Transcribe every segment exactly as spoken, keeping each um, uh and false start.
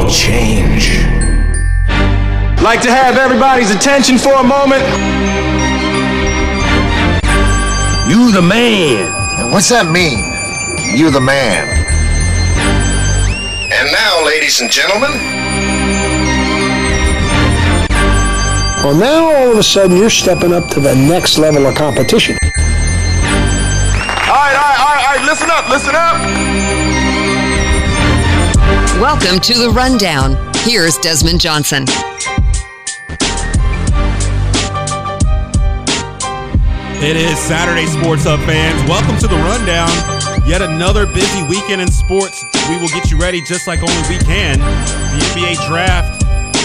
change. Like to have everybody's attention for a moment. You the man. And what's that mean? You the man. And now, ladies and gentlemen. Well, now all of a sudden you're stepping up to the next level of competition. All right, all right, all right, all right, listen up, listen up. Welcome to The Rundown. Here's Desmond Johnson. It is Saturday, Sports Hub fans. Welcome to The Rundown. Yet another busy weekend in sports. We will get you ready just like only we can. The N B A draft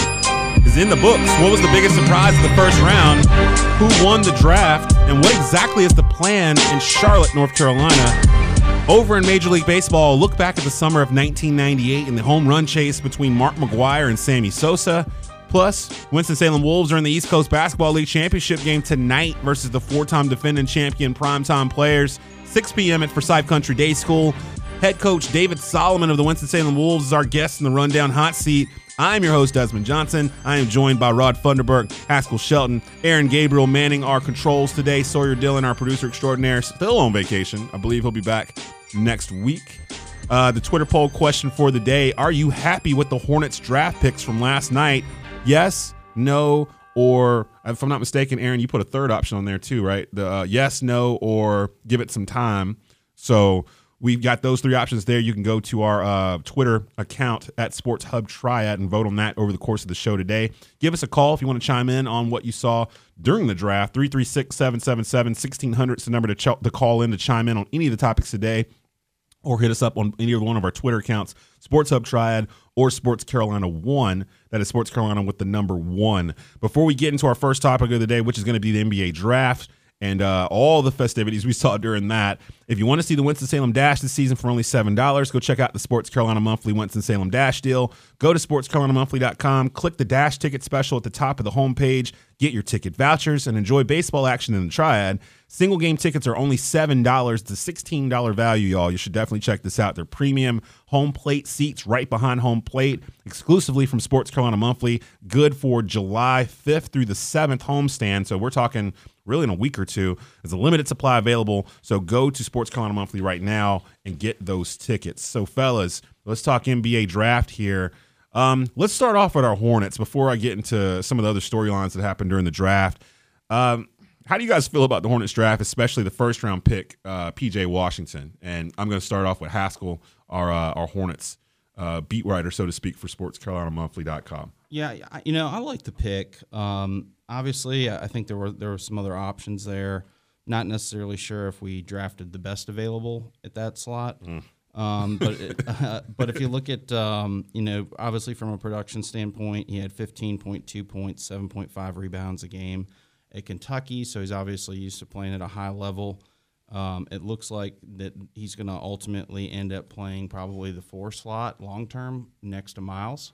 is in the books. What was the biggest surprise of the first round? Who won the draft? And what exactly is the plan in Charlotte, North Carolina? Over in Major League Baseball, look back at the summer of nineteen ninety-eight and the home run chase between Mark McGwire and Sammy Sosa. Plus, Winston-Salem Wolves are in the East Coast Basketball League Championship game tonight versus the four-time defending champion Primetime Players. six p.m. at Forsyth Country Day School. Head coach David Solomon of the Winston-Salem Wolves is our guest in the Rundown Hot Seat. I'm your host, Desmond Johnson. I am joined by Rod Funderburk, Haskell Shelton, Aaron Gabriel manning our controls today. Sawyer Dillon, our producer extraordinaire, still on vacation. I believe he'll be back next week. Uh, the Twitter poll question for the day: are you happy with the Hornets draft picks from last night? Yes, no, or if I'm not mistaken, Aaron, you put a third option on there too, right? The uh, yes, no, or give it some time. So we've got those three options there. You can go to our uh, Twitter account at Sports Hub Triad and vote on that over the course of the show today. Give us a call if you want to chime in on what you saw during the draft. three three six, seven seven seven, one six zero zero is the number to, ch- to call in to chime in on any of the topics today. Or hit us up on any one of our Twitter accounts, Sports Hub Triad or Sports Carolina one. That is Sports Carolina with the number one. Before we get into our first topic of the day, which is going to be the N B A draft and uh, all the festivities we saw during that, if you want to see the Winston-Salem Dash this season for only seven dollars, go check out the Sports Carolina Monthly Winston-Salem Dash deal. Go to sports carolina monthly dot com, click the Dash ticket special at the top of the homepage, get your ticket vouchers, and enjoy baseball action in the Triad. Single game tickets are only seven dollars. It's a sixteen dollars value, y'all. You should definitely check this out. They're premium home plate seats right behind home plate, exclusively from Sports Carolina Monthly. Good for July fifth through the seventh homestand. So we're talking really in a week or two. There's a limited supply available. So go to Sports Carolina Monthly right now and get those tickets. So, fellas, let's talk N B A draft here. Um, let's start off with our Hornets before I get into some of the other storylines that happened during the draft. Um, How do you guys feel about the Hornets draft, especially the first round pick, uh, P J Washington? And I'm going to start off with Haskell, our uh, our Hornets uh, beat writer, so to speak, for sports carolina monthly dot com. Yeah, you know, I like the pick. Um, obviously, I think there were there were some other options there. Not necessarily sure if we drafted the best available at that slot. Mm. Um, but it, uh, but if you look at, um, you know, obviously from a production standpoint, he had fifteen point two points, seven point five rebounds a game at Kentucky, so he's obviously used to playing at a high level. Um, it looks like that he's going to ultimately end up playing probably the four slot long term next to Miles.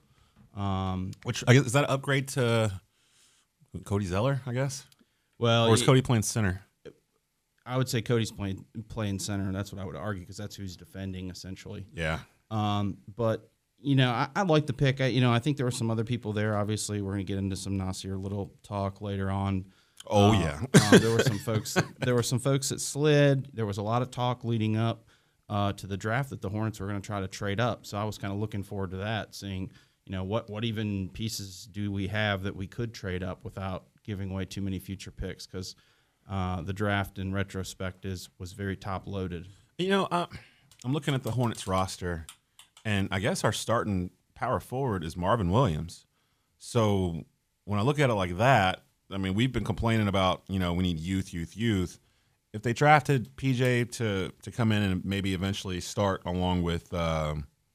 Um, Which I guess, is that an upgrade to Cody Zeller? I guess. Well, or is Cody playing center? I would say Cody's playing playing center, and that's what I would argue because that's who he's defending essentially. Yeah. Um, but you know, I, I like the pick. I, you know, I think there were some other people there. Obviously, we're going to get into some Nasir Little talk later on. Oh uh, yeah, uh, there were some folks. That, there were some folks that slid. There was a lot of talk leading up uh, to the draft that the Hornets were going to try to trade up. So I was kind of looking forward to that, seeing you know what what even pieces do we have that we could trade up without giving away too many future picks because uh, the draft in retrospect is was very top loaded. You know, uh, I'm looking at the Hornets roster, and I guess our starting power forward is Marvin Williams. So when I look at it like that. I mean, we've been complaining about, you know, we need youth, youth, youth. If they drafted P J to to come in and maybe eventually start along with uh,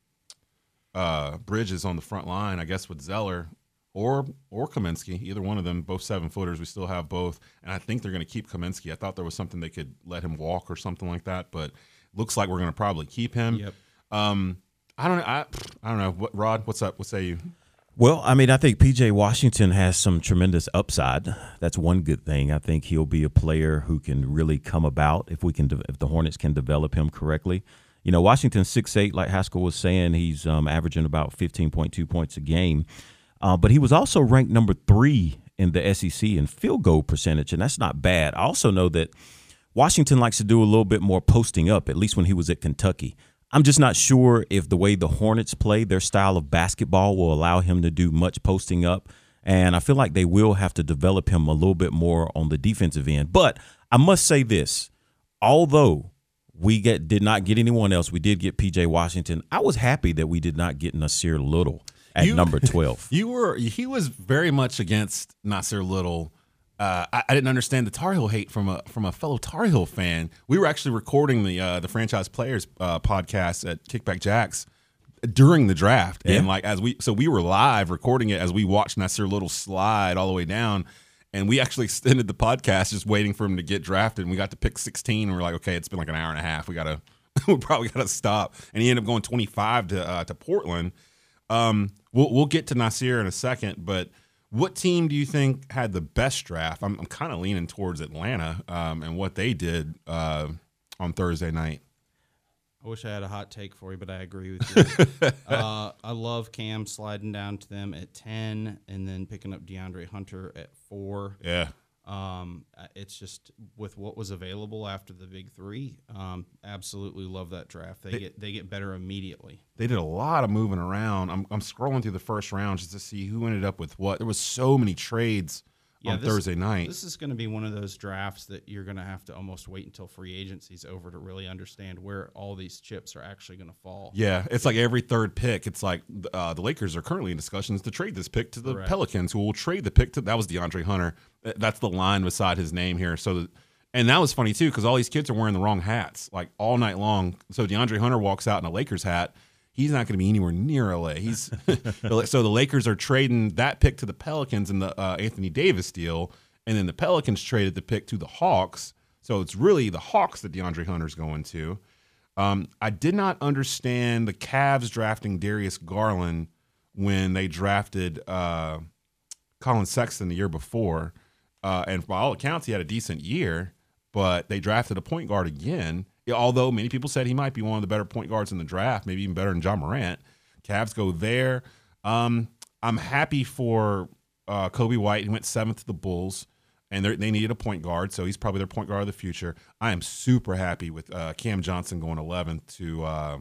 uh, Bridges on the front line, I guess with Zeller or or Kaminsky, either one of them, both seven footers. We still have both, and I think they're going to keep Kaminsky. I thought there was something they could let him walk or something like that, but looks like we're going to probably keep him. Yep. Um, I don't know. I, I don't know. What, Rod, what's up? What say you? Well, I mean, I think P J Washington has some tremendous upside. That's one good thing. I think he'll be a player who can really come about if we can, de- if the Hornets can develop him correctly. You know, Washington's six eight, like Haskell was saying. He's um, averaging about fifteen point two points a game. Uh, but he was also ranked number three in the S E C in field goal percentage, and that's not bad. I also know that Washington likes to do a little bit more posting up, at least when he was at Kentucky. I'm just not sure if the way the Hornets play, their style of basketball will allow him to do much posting up. And I feel like they will have to develop him a little bit more on the defensive end. But I must say this, although we get did not get anyone else, we did get P J Washington. I was happy that we did not get Nasir Little at you, number twelve. You were he was very much against Nasir Little. Uh, I, I didn't understand the Tar Heel hate from a from a fellow Tar Heel fan. We were actually recording the uh, the Franchise Players uh, podcast at Kickback Jacks during the draft, yeah. and like as we so we were live recording it as we watched Nasir Little slide all the way down, and we actually extended the podcast just waiting for him to get drafted. And we got to pick sixteen, and we're like, okay, it's been like an hour and a half. We gotta we probably gotta stop. And he ended up going twenty-five to uh, to Portland. Um, we'll we'll get to Nasir in a second, but what team do you think had the best draft? I'm, I'm kind of leaning towards Atlanta um, and what they did uh, on Thursday night. I wish I had a hot take for you, but I agree with you. uh, I love Cam sliding down to them at ten and then picking up DeAndre Hunter at four. Yeah. Um, it's just with what was available after the big three. Um, absolutely love that draft. They, they get they get better immediately. They did a lot of moving around. I'm I'm scrolling through the first round just to see who ended up with what. There was so many trades yeah, on this, Thursday night. This is going to be one of those drafts that you're going to have to almost wait until free agency's over to really understand where all these chips are actually going to fall. Yeah, it's like every third pick. It's like uh, the Lakers are currently in discussions to trade this pick to the Correct. Pelicans, who will trade the pick to. That was DeAndre Hunter. That's the line beside his name here. So, the, and that was funny too because all these kids are wearing the wrong hats like all night long. So DeAndre Hunter walks out in a Lakers hat. He's not going to be anywhere near L A. He's so the Lakers are trading that pick to the Pelicans in the uh, Anthony Davis deal, and then the Pelicans traded the pick to the Hawks. So it's really the Hawks that DeAndre Hunter's going to. Um, I did not understand the Cavs drafting Darius Garland when they drafted uh, Colin Sexton the year before. Uh, and by all accounts, he had a decent year, but they drafted a point guard again. Although many people said he might be one of the better point guards in the draft, maybe even better than John Morant. Cavs go there. Um, I'm happy for uh, Kobe White. He went seventh to the Bulls, and they needed a point guard, so he's probably their point guard of the future. I am super happy with uh, Cam Johnson going eleventh to uh,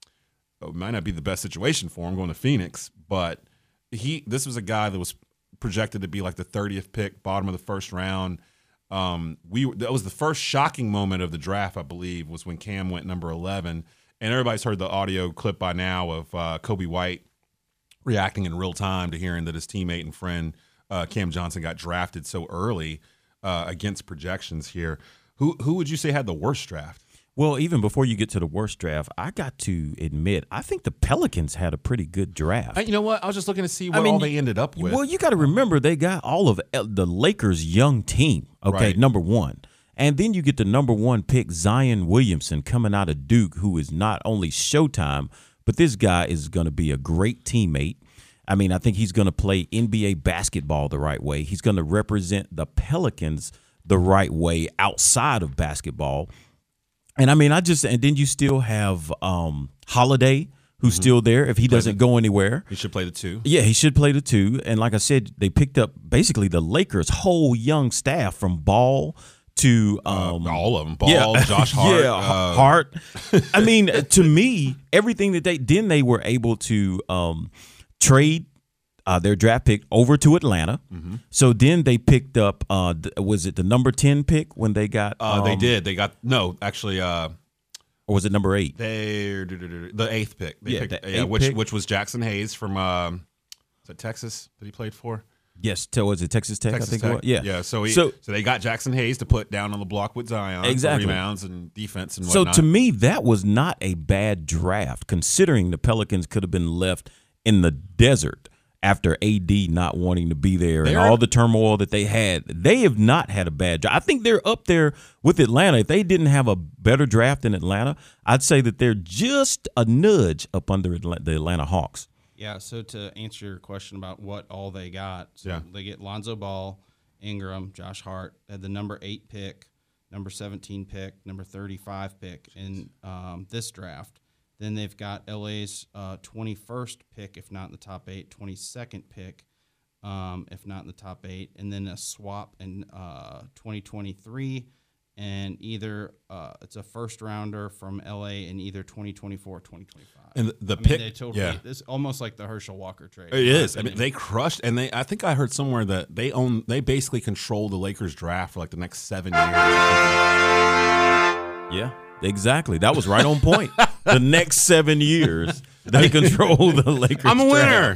– it might not be the best situation for him going to Phoenix, but he. this was a guy that was projected to be like the thirtieth pick, bottom of the first round. Um, we that was the first shocking moment of the draft, I believe, was when Cam went number eleven, and everybody's heard the audio clip by now of uh, Kobe White reacting in real time to hearing that his teammate and friend uh, Cam Johnson got drafted so early uh, against projections here. Who who would you say had the worst draft? Well, even before you get to the worst draft, I got to admit, I think the Pelicans had a pretty good draft. Uh, you know what? I was just looking to see what I mean, all they ended up with. Well, you got to remember they got all of the Lakers' young team, okay, Right. number one. And then you get the number one pick, Zion Williamson, coming out of Duke, who is not only Showtime, but this guy is going to be a great teammate. I mean, I think he's going to play N B A basketball the right way. He's going to represent the Pelicans the right way outside of basketball. And I mean, I just and then you still have um, Holiday, who's mm-hmm. still there if he doesn't the, go anywhere. He should play the two. Yeah, he should play the two. And like I said, they picked up basically the Lakers' whole young staff from Ball to um, uh, all of them. Ball, yeah, Josh Hart, yeah, uh, Hart. I mean, to me, everything that they then they were able to um, trade. Uh, their draft pick over to Atlanta. Mm-hmm. So then they picked up, uh, th- was it the number ten pick when they got? Uh, um, they did. They got, no, actually. Uh, or was it number eight? They The eighth pick. They yeah, picked, the yeah eighth which pick. which was Jackson Hayes from, um, is it Texas that he played for? Yes, to, was it Texas Tech, Texas I think Tech. it was? Yeah. Yeah, so, he, so, so they got Jackson Hayes to put down on the block with Zion. Exactly. For rebounds and defense and so whatnot. to me, that was not a bad draft, considering the Pelicans could have been left in the desert after A D not wanting to be there They're, and all the turmoil that they had. They have not had a bad draft. I think they're up there with Atlanta. If they didn't have a better draft than Atlanta, I'd say that they're just a nudge up under the Atlanta Hawks. Yeah, so to answer your question about what all they got, so yeah. they get Lonzo Ball, Ingram, Josh Hart, had the number eight pick. number seventeen pick, number thirty-five pick in um, this draft. Then they've got L A's uh, twenty-first pick, if not in the top eight, twenty-second pick, um, if not in the top eight, and then a swap in uh, twenty twenty-three. And either uh, it's a first rounder from L A in either twenty twenty-four or twenty twenty-five. And the, the I mean, pick, they totally, yeah, it's almost like the Herschel Walker trade. it is. I mean, they crushed, and they. I think I heard somewhere that they own. They basically control the Lakers draft for like the next seven years. Yeah, exactly. That was right on point. The next seven years, they control the Lakers. I'm a winner.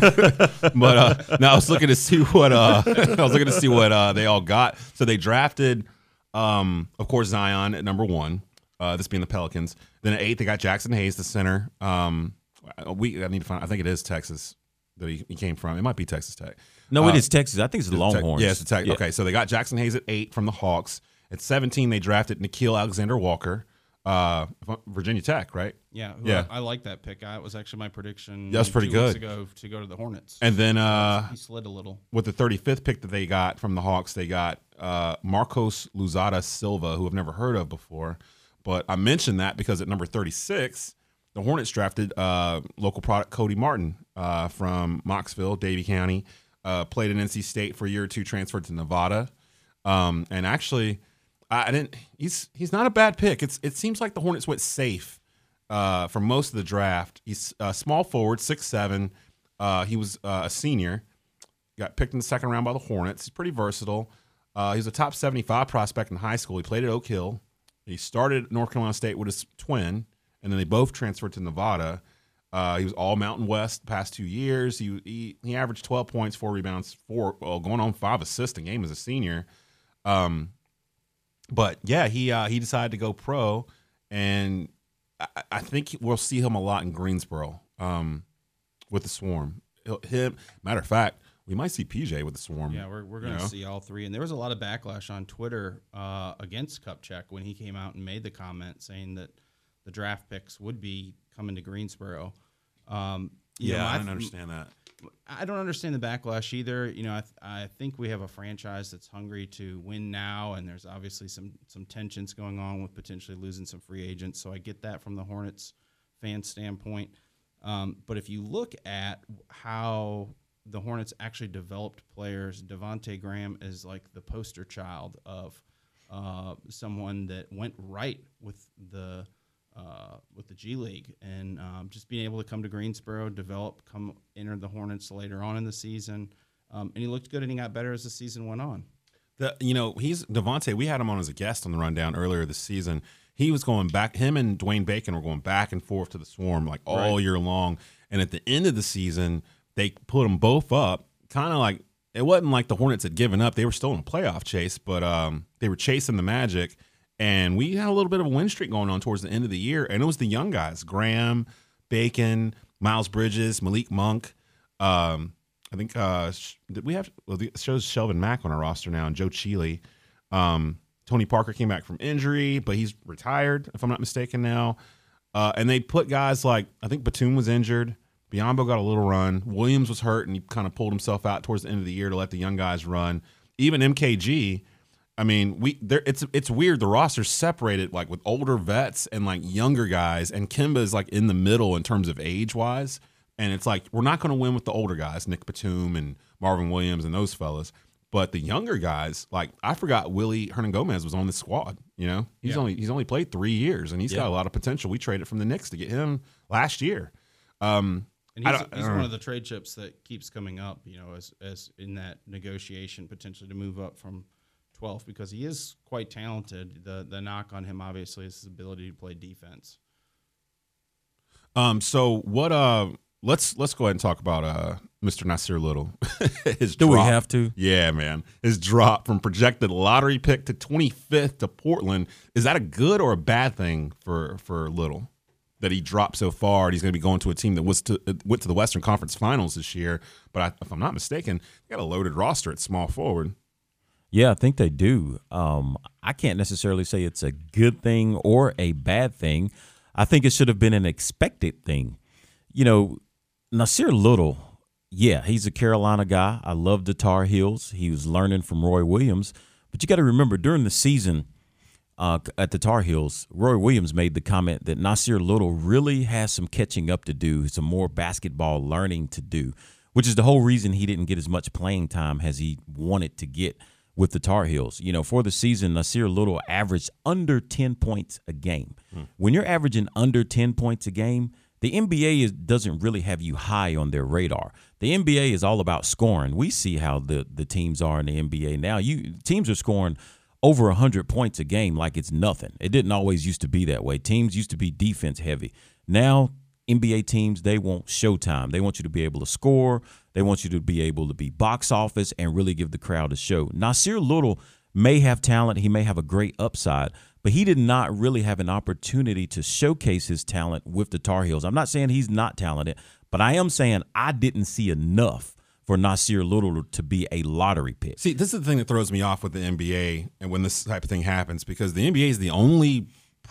But uh, now I was looking to see what uh, I was looking to see what uh, they all got. So they drafted. Um, of course, Zion at number one, uh, this being the Pelicans. Then at eight, they got Jackson Hayes, the center. Um, we I need to find. I think it is Texas that he, he came from. It might be Texas Tech. No, uh, it is Texas. I think it's the Longhorns. Yeah, it's the Tech. Yeah. Okay, so they got Jackson Hayes at eight from the Hawks. At seventeen, they drafted Nikhil Alexander-Walker, uh, Virginia Tech, right? Yeah, Yeah. I, I like that pick. I, it was actually my prediction. That's pretty two good. Weeks ago to go to the Hornets. And then uh, he slid a little. with the thirty-fifth pick that they got from the Hawks, they got uh, Marcos Luzada Silva, who I've never heard of before. But I mentioned that because at number thirty-six, the Hornets drafted uh, local product Cody Martin uh, from Mocksville, Davie County. Uh, played in N C State for a year or two, transferred to Nevada. Um, and actually, I, I didn't. He's he's not a bad pick. It's it seems like the Hornets went safe uh, for most of the draft. He's a small forward, six seven. Uh, he was uh, a senior. Got picked in the second round by the Hornets. He's pretty versatile. Uh, he was a top seventy-five prospect in high school. He played at Oak Hill. He started at North Carolina State with his twin, and then they both transferred to Nevada. Uh, he was all Mountain West the past two years. He he, he averaged twelve points, four rebounds, four well, going on five assists a game as a senior. Um, but yeah, he uh, he decided to go pro, and I, I think we'll see him a lot in Greensboro um, with the Swarm. He'll, him, matter of fact, we might see P J with the Swarm. Yeah, we're we're going to you know? see all three. And there was a lot of backlash on Twitter uh, against Kupchak when he came out and made the comment saying that the draft picks would be coming to Greensboro. Um, you Yeah, know, I I've- don't understand that. I don't understand the backlash either. You know, I, th- I think we have a franchise that's hungry to win now, and there's obviously some some tensions going on with potentially losing some free agents. So I get that from the Hornets fan standpoint. Um, but if you look at how the Hornets actually developed players, Devontae Graham is like the poster child of uh, someone that went right with the Uh, with the G League, and um, just being able to come to Greensboro, develop, come enter the Hornets later on in the season, um, and he looked good and he got better as the season went on. The, you know, he's Devontae. We had him on as a guest on the rundown earlier this season. He was going back. Him and Dwayne Bacon were going back and forth to the Swarm like all Right. year long. And at the end of the season, they put them both up. Kind of like it wasn't like the Hornets had given up. They were still in a playoff chase, but um, they were chasing the Magic. And we had a little bit of a win streak going on towards the end of the year. And it was the young guys, Graham, Bacon, Miles Bridges, Malik Monk. Um, I think uh, did we have well, it shows Shelvin Mack on our roster now and Joe Cheeley. Um, Tony Parker came back from injury, but he's retired, if I'm not mistaken now. Uh, and they put guys like, I think Batum was injured. Biyombo got a little run. Williams was hurt, and he kind of pulled himself out towards the end of the year to let the young guys run. Even M K G, I mean, we there. It's it's weird. The roster's separated like with older vets and like younger guys, and Kemba is like in the middle in terms of age wise. And it's like we're not going to win with the older guys, Nick Batum and Marvin Williams and those fellas. But the younger guys, like I forgot Willie Hernan-Gomez was on the squad. You know, he's Yeah. only he's only played three years, and he's Yeah. got a lot of potential. We traded from the Knicks to get him last year. Um, And I he's, don't- I he's don't one know. of the trade chips that keeps coming up, you know, as as in that negotiation potentially to move up from twelfth because he is quite talented. The the knock on him obviously is his ability to play defense. Um. So what? Uh. Let's let's go ahead and talk about uh Mister Nasir Little. His Do we drop. have to? Yeah, man. His drop from projected lottery pick to twenty-fifth to Portland. Is that a good or a bad thing for for Little? That he dropped so far, and he's going to be going to a team that was to went to the Western Conference Finals this year. But I, if I'm not mistaken, they got a loaded roster at small forward. Yeah, I think they do. Um, I can't necessarily say it's a good thing or a bad thing. I think it should have been an expected thing. You know, Nasir Little, yeah, he's a Carolina guy. I love the Tar Heels. He was learning from Roy Williams. But you got to remember, during the season, uh, at the Tar Heels, Roy Williams made the comment that Nasir Little really has some catching up to do, some more basketball learning to do, which is the whole reason he didn't get as much playing time as he wanted to get with the Tar Heels. You know, for the season, Nasir Little averaged under ten points a game. Hmm. When you're averaging under ten points a game, the N B A is, doesn't really have you high on their radar. The N B A is all about scoring. We see how the, the teams are in the N B A now. You teams are scoring over one hundred points a game like it's nothing. It didn't always used to be that way. Teams used to be defense heavy. Now, N B A teams, they want showtime. They want you to be able to score. They want you to be able to be box office and really give the crowd a show. Nasir Little may have talent. He may have a great upside, but he did not really have an opportunity to showcase his talent with the Tar Heels. I'm not saying he's not talented, but I am saying I didn't see enough for Nasir Little to be a lottery pick. See, this is the thing that throws me off with the N B A and when this type of thing happens, because the N B A is the only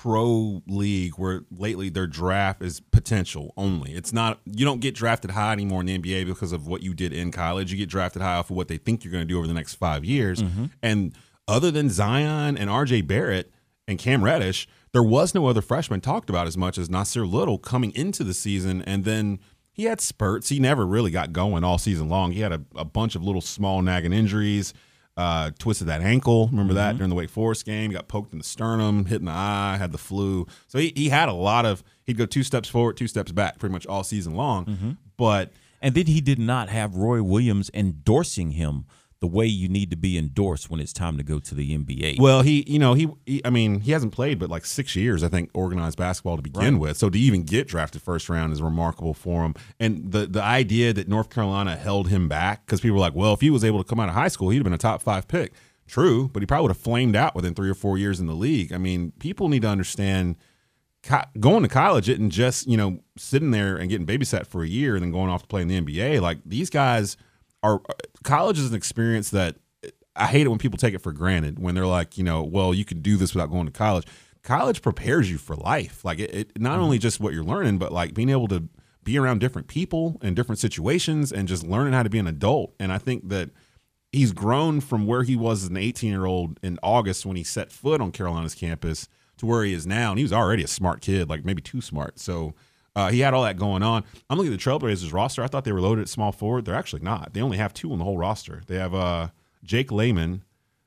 pro league where lately their draft is potential only. It's not, you don't get drafted high anymore in the N B A because of what you did in college. You get drafted high off of what they think you're going to do over the next five years. Mm-hmm. And other than Zion and R J Barrett and Cam Reddish, there was no other freshman talked about as much as Nasir Little coming into the season. And then he had spurts. He never really got going all season long. He had a, a bunch of little small nagging injuries, uh, twisted that ankle. Remember mm-hmm. that during the Wake Forest game? He got poked in the sternum, hit in the eye, had the flu. So he, he had a lot of – he'd go two steps forward, two steps back pretty much all season long. Mm-hmm. But – And then he did not have Roy Williams endorsing him the way you need to be endorsed when it's time to go to the N B A. Well, he, you know, he, he I mean, he hasn't played but like six years, I think, organized basketball to begin right. with. So to even get drafted first round is remarkable for him. And the the idea that North Carolina held him back, because people were like, well, if he was able to come out of high school, he'd have been a top five pick. True, but he probably would have flamed out within three or four years in the league. I mean, people need to understand co- going to college isn't just, you know, sitting there and getting babysat for a year and then going off to play in the N B A. Like, these guys are – college is an experience that I hate it when people take it for granted, when they're like, you know, well, you could do this without going to college. College prepares you for life. Like, it, it not only just what you're learning, but like being able to be around different people in different situations and just learning how to be an adult. And I think that he's grown from where he was as an eighteen-year-old in August when he set foot on Carolina's campus to where he is now. And he was already a smart kid, like maybe too smart. So uh, he had all that going on. I'm looking at the Trailblazers roster. I thought they were loaded at small forward. They're actually not. They only have two on the whole roster. They have uh, Jake Layman,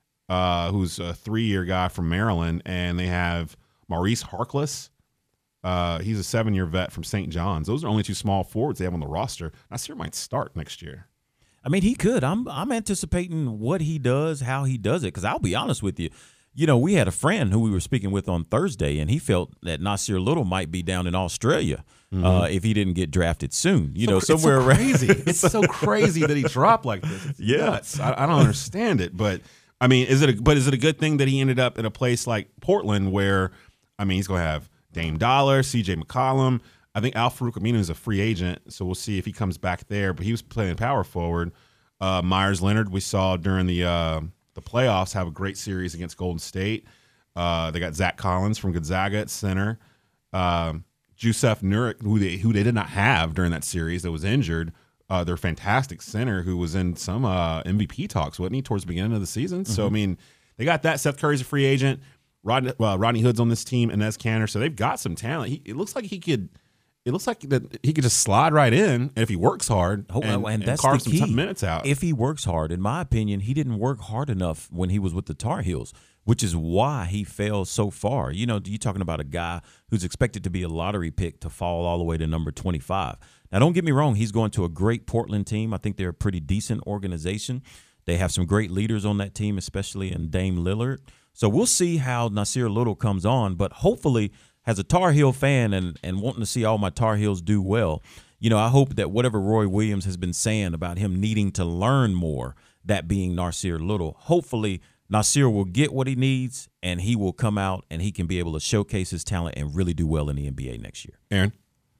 uh, who's a three-year guy from Maryland, and they have Maurice Harkless. Uh, he's a seven-year vet from Saint John's. Those are only two small forwards they have on the roster. Nasir might start next year. I mean, he could. I'm I'm anticipating what he does, how he does it, because I'll be honest with you. You know, we had a friend who we were speaking with on Thursday, and he felt that Nasir Little might be down in Australia mm-hmm. uh, if he didn't get drafted soon. You so, know, somewhere it's so around. Crazy. It's so crazy that he dropped like this. It's yeah, nuts. I, I don't understand it. But I mean, is it? A, but is it a good thing that he ended up in a place like Portland, where I mean, he's going to have Dame Dollar, C J McCollum. I think Al-Farouq Aminu is a free agent, so we'll see if he comes back there. But he was playing power forward. Uh, Myers Leonard, we saw during the uh, the playoffs, have a great series against Golden State. Uh, they got Zach Collins from Gonzaga at center. Um, Jusuf Nurkic, who they who they did not have during that series, that was injured. Uh, their fantastic center, who was in some uh, M V P talks, wasn't he, towards the beginning of the season? Mm-hmm. So I mean, they got that. Seth Curry's a free agent. Rodney, well, Rodney Hood's on this team, Inez Kanter. So they've got some talent. He, it looks like he could. It looks like that he could just slide right in, and if he works hard, oh, and, and, and that's carve the key. some minutes out. If he works hard, in my opinion, he didn't work hard enough when he was with the Tar Heels, which is why he fell so far. You know, you're talking about a guy who's expected to be a lottery pick to fall all the way to number twenty-five. Now, don't get me wrong. He's going to a great Portland team. I think they're a pretty decent organization. They have some great leaders on that team, especially in Dame Lillard. So we'll see how Nasir Little comes on, but hopefully, as a Tar Heel fan and, and wanting to see all my Tar Heels do well, you know, I hope that whatever Roy Williams has been saying about him needing to learn more, that being Nasir Little, hopefully Nasir will get what he needs and he will come out and he can be able to showcase his talent and really do well in the N B A next year. Aaron?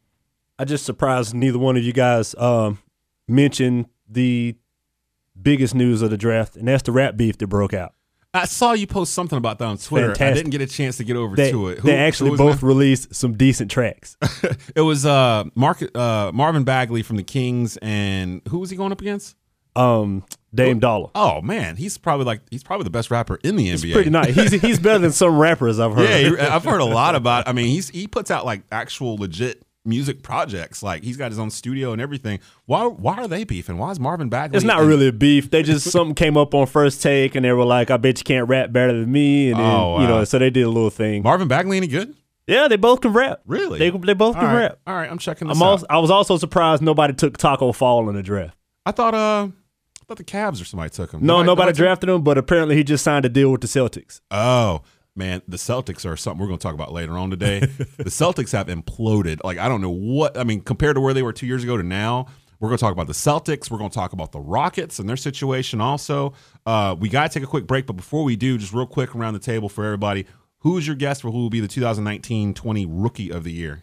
I just surprised neither one of you guys um, mentioned the biggest news of the draft, and that's the rap beef that broke out. I saw you post something about that on Twitter. Fantastic. I didn't get a chance to get over they, to it. Who, they actually both released some decent tracks. It was uh, Mark, uh, Marvin Bagley from the Kings, and who was he going up against? Um, Dame Dollar. Oh man, he's probably like he's probably the best rapper in the N B A. He's pretty nice. He's he's better than some rappers I've heard. Yeah, he, I've heard a lot about. I mean, he's he puts out like actual legit music projects. Like he's got his own studio and everything. Why why are they beefing? Why is Marvin Bagley? It's not and, really a beef. They just something came up on First Take and they were like, "I bet you can't rap better than me." And then, oh, wow. you know, so they did a little thing. Marvin Bagley any good? Yeah, they both can rap. Really? They they both All can right. rap. All right, I'm checking this I'm out. also, I was also surprised nobody took Taco Fall in the draft. I thought uh I thought the Cavs or somebody took him. No, nobody, nobody nobody drafted him, but apparently he just signed a deal with the Celtics. Oh, man, the Celtics are something we're going to talk about later on today. The Celtics have imploded. Like, I don't know what, I mean, compared to where they were two years ago to now, we're going to talk about the Celtics. We're going to talk about the Rockets and their situation also. Uh, we got to take a quick break, but before we do, just real quick around the table for everybody, who's your guess for who will be the two thousand nineteen twenty Rookie of the Year?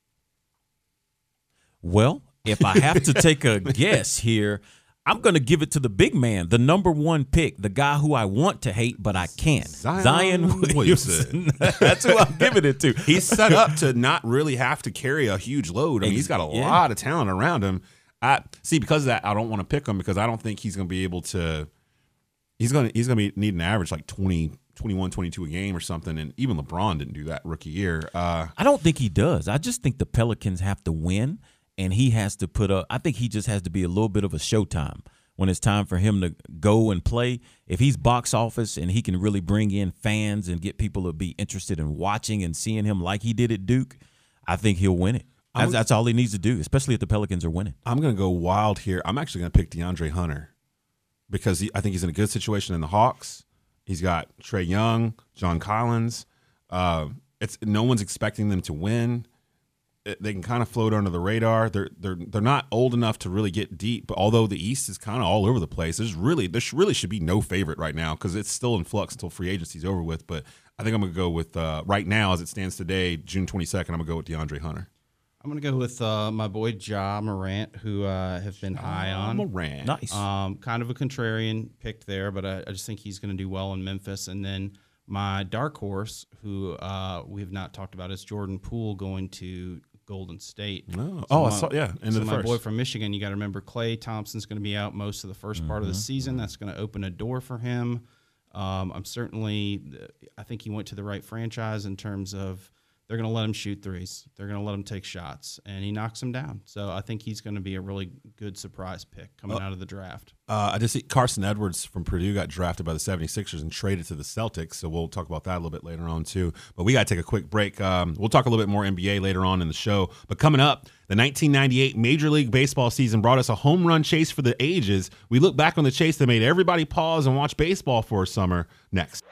Well, if I have to take a guess here, I'm going to give it to the big man, the number one pick, the guy who I want to hate, but I can't. Zion, Zion Williamson. That's who I'm giving it to. He's set up to not really have to carry a huge load. I mean, he's got a yeah. lot of talent around him. I see because of that, I don't want to pick him because I don't think he's going to be able to. He's going to he's going to be need an average like twenty, twenty-one, twenty-two a game or something. And even LeBron didn't do that rookie year. Uh, I don't think he does. I just think the Pelicans have to win. And he has to put up, I think he just has to be a little bit of a showtime when it's time for him to go and play. If he's box office and he can really bring in fans and get people to be interested in watching and seeing him like he did at Duke, I think he'll win it. That's, that's all he needs to do, especially if the Pelicans are winning. I'm going to go wild here. I'm actually going to pick DeAndre Hunter because he, I think he's in a good situation in the Hawks. He's got Trae Young, John Collins. Uh, it's no one's expecting them to win. They can kind of float under the radar. They're they're they're not old enough to really get deep. But although the East is kind of all over the place, there's really there really should be no favorite right now because it's still in flux until free agency's over with. But I think I'm gonna go with uh, right now as it stands today, June twenty-second. I'm gonna go with DeAndre Hunter. I'm gonna go with uh, my boy Ja Morant, who uh, have been high on. Morant, nice. Um, kind of a contrarian pick there, but I, I just think he's gonna do well in Memphis. And then my dark horse, who uh, we have not talked about, is Jordan Poole going to Golden State. Oh, so oh my, I saw, yeah. Into so the my first. boy from Michigan, you got to remember Klay Thompson's going to be out most of the first mm-hmm. part of the season. That's going to open a door for him. Um, I'm certainly, I think he went to the right franchise in terms of they're going to let him shoot threes. They're going to let him take shots, and he knocks them down. So I think he's going to be a really good surprise pick coming uh, out of the draft. Uh, I just see Carson Edwards from Purdue got drafted by the seventy-sixers and traded to the Celtics, so we'll talk about that a little bit later on too. But we got to take a quick break. Um, we'll talk a little bit more N B A later on in the show. But coming up, the nineteen ninety-eight Major League Baseball season brought us a home run chase for the ages. We look back on the chase that made everybody pause and watch baseball for a summer. Next.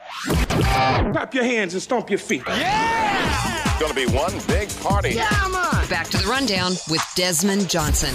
Clap your hands and stomp your feet. Yeah! It's gonna be one big party. Yeah, man. Back to the rundown with Desmond Johnson.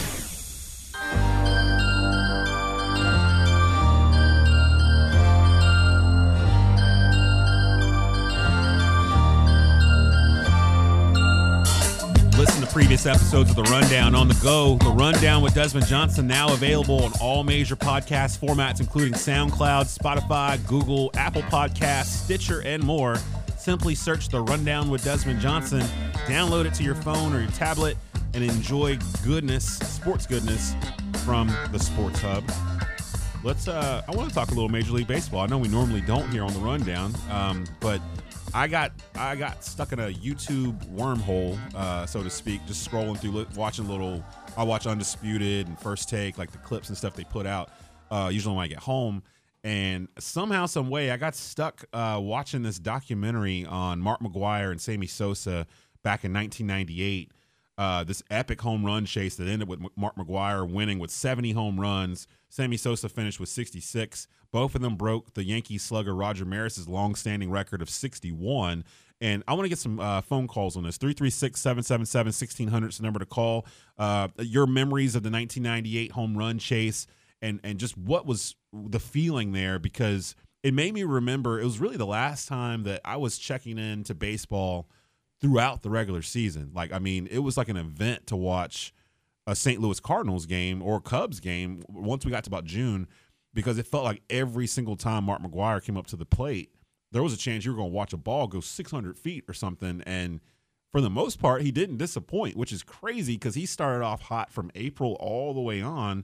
Listen to previous episodes of The Rundown on the go. The Rundown with Desmond Johnson now available on all major podcast formats, including SoundCloud, Spotify, Google, Apple Podcasts, Stitcher, and more. Simply search The Rundown with Desmond Johnson, download it to your phone or your tablet, and enjoy goodness, sports goodness from the Sports Hub. Let's. Uh, I want to talk a little Major League Baseball. I know we normally don't here on The Rundown, um, but I got I got stuck in a YouTube wormhole, uh, so to speak, just scrolling through, watching little. I watch Undisputed and First Take, like the clips and stuff they put out, uh, usually when I get home. And somehow, some way, I got stuck uh, watching this documentary on Mark McGwire and Sammy Sosa back in nineteen ninety-eight. Uh, this epic home run chase that ended with Mark McGwire winning with seventy home runs. Sammy Sosa finished with sixty-six. Both of them broke the Yankee slugger Roger Maris's long-standing record of sixty-one. And I want to get some uh, phone calls on this. three three six, seven seven seven, one six hundred is the number to call. Uh, your memories of the nineteen ninety-eight home run chase and, and just what was the feeling there, because it made me remember it was really the last time that I was checking into baseball throughout the regular season. Like, I mean, it was like an event to watch a Saint Louis Cardinals game or Cubs game once we got to about June, because it felt like every single time Mark McGwire came up to the plate, there was a chance you were going to watch a ball go six hundred feet or something. And for the most part, he didn't disappoint, which is crazy because he started off hot from April all the way on.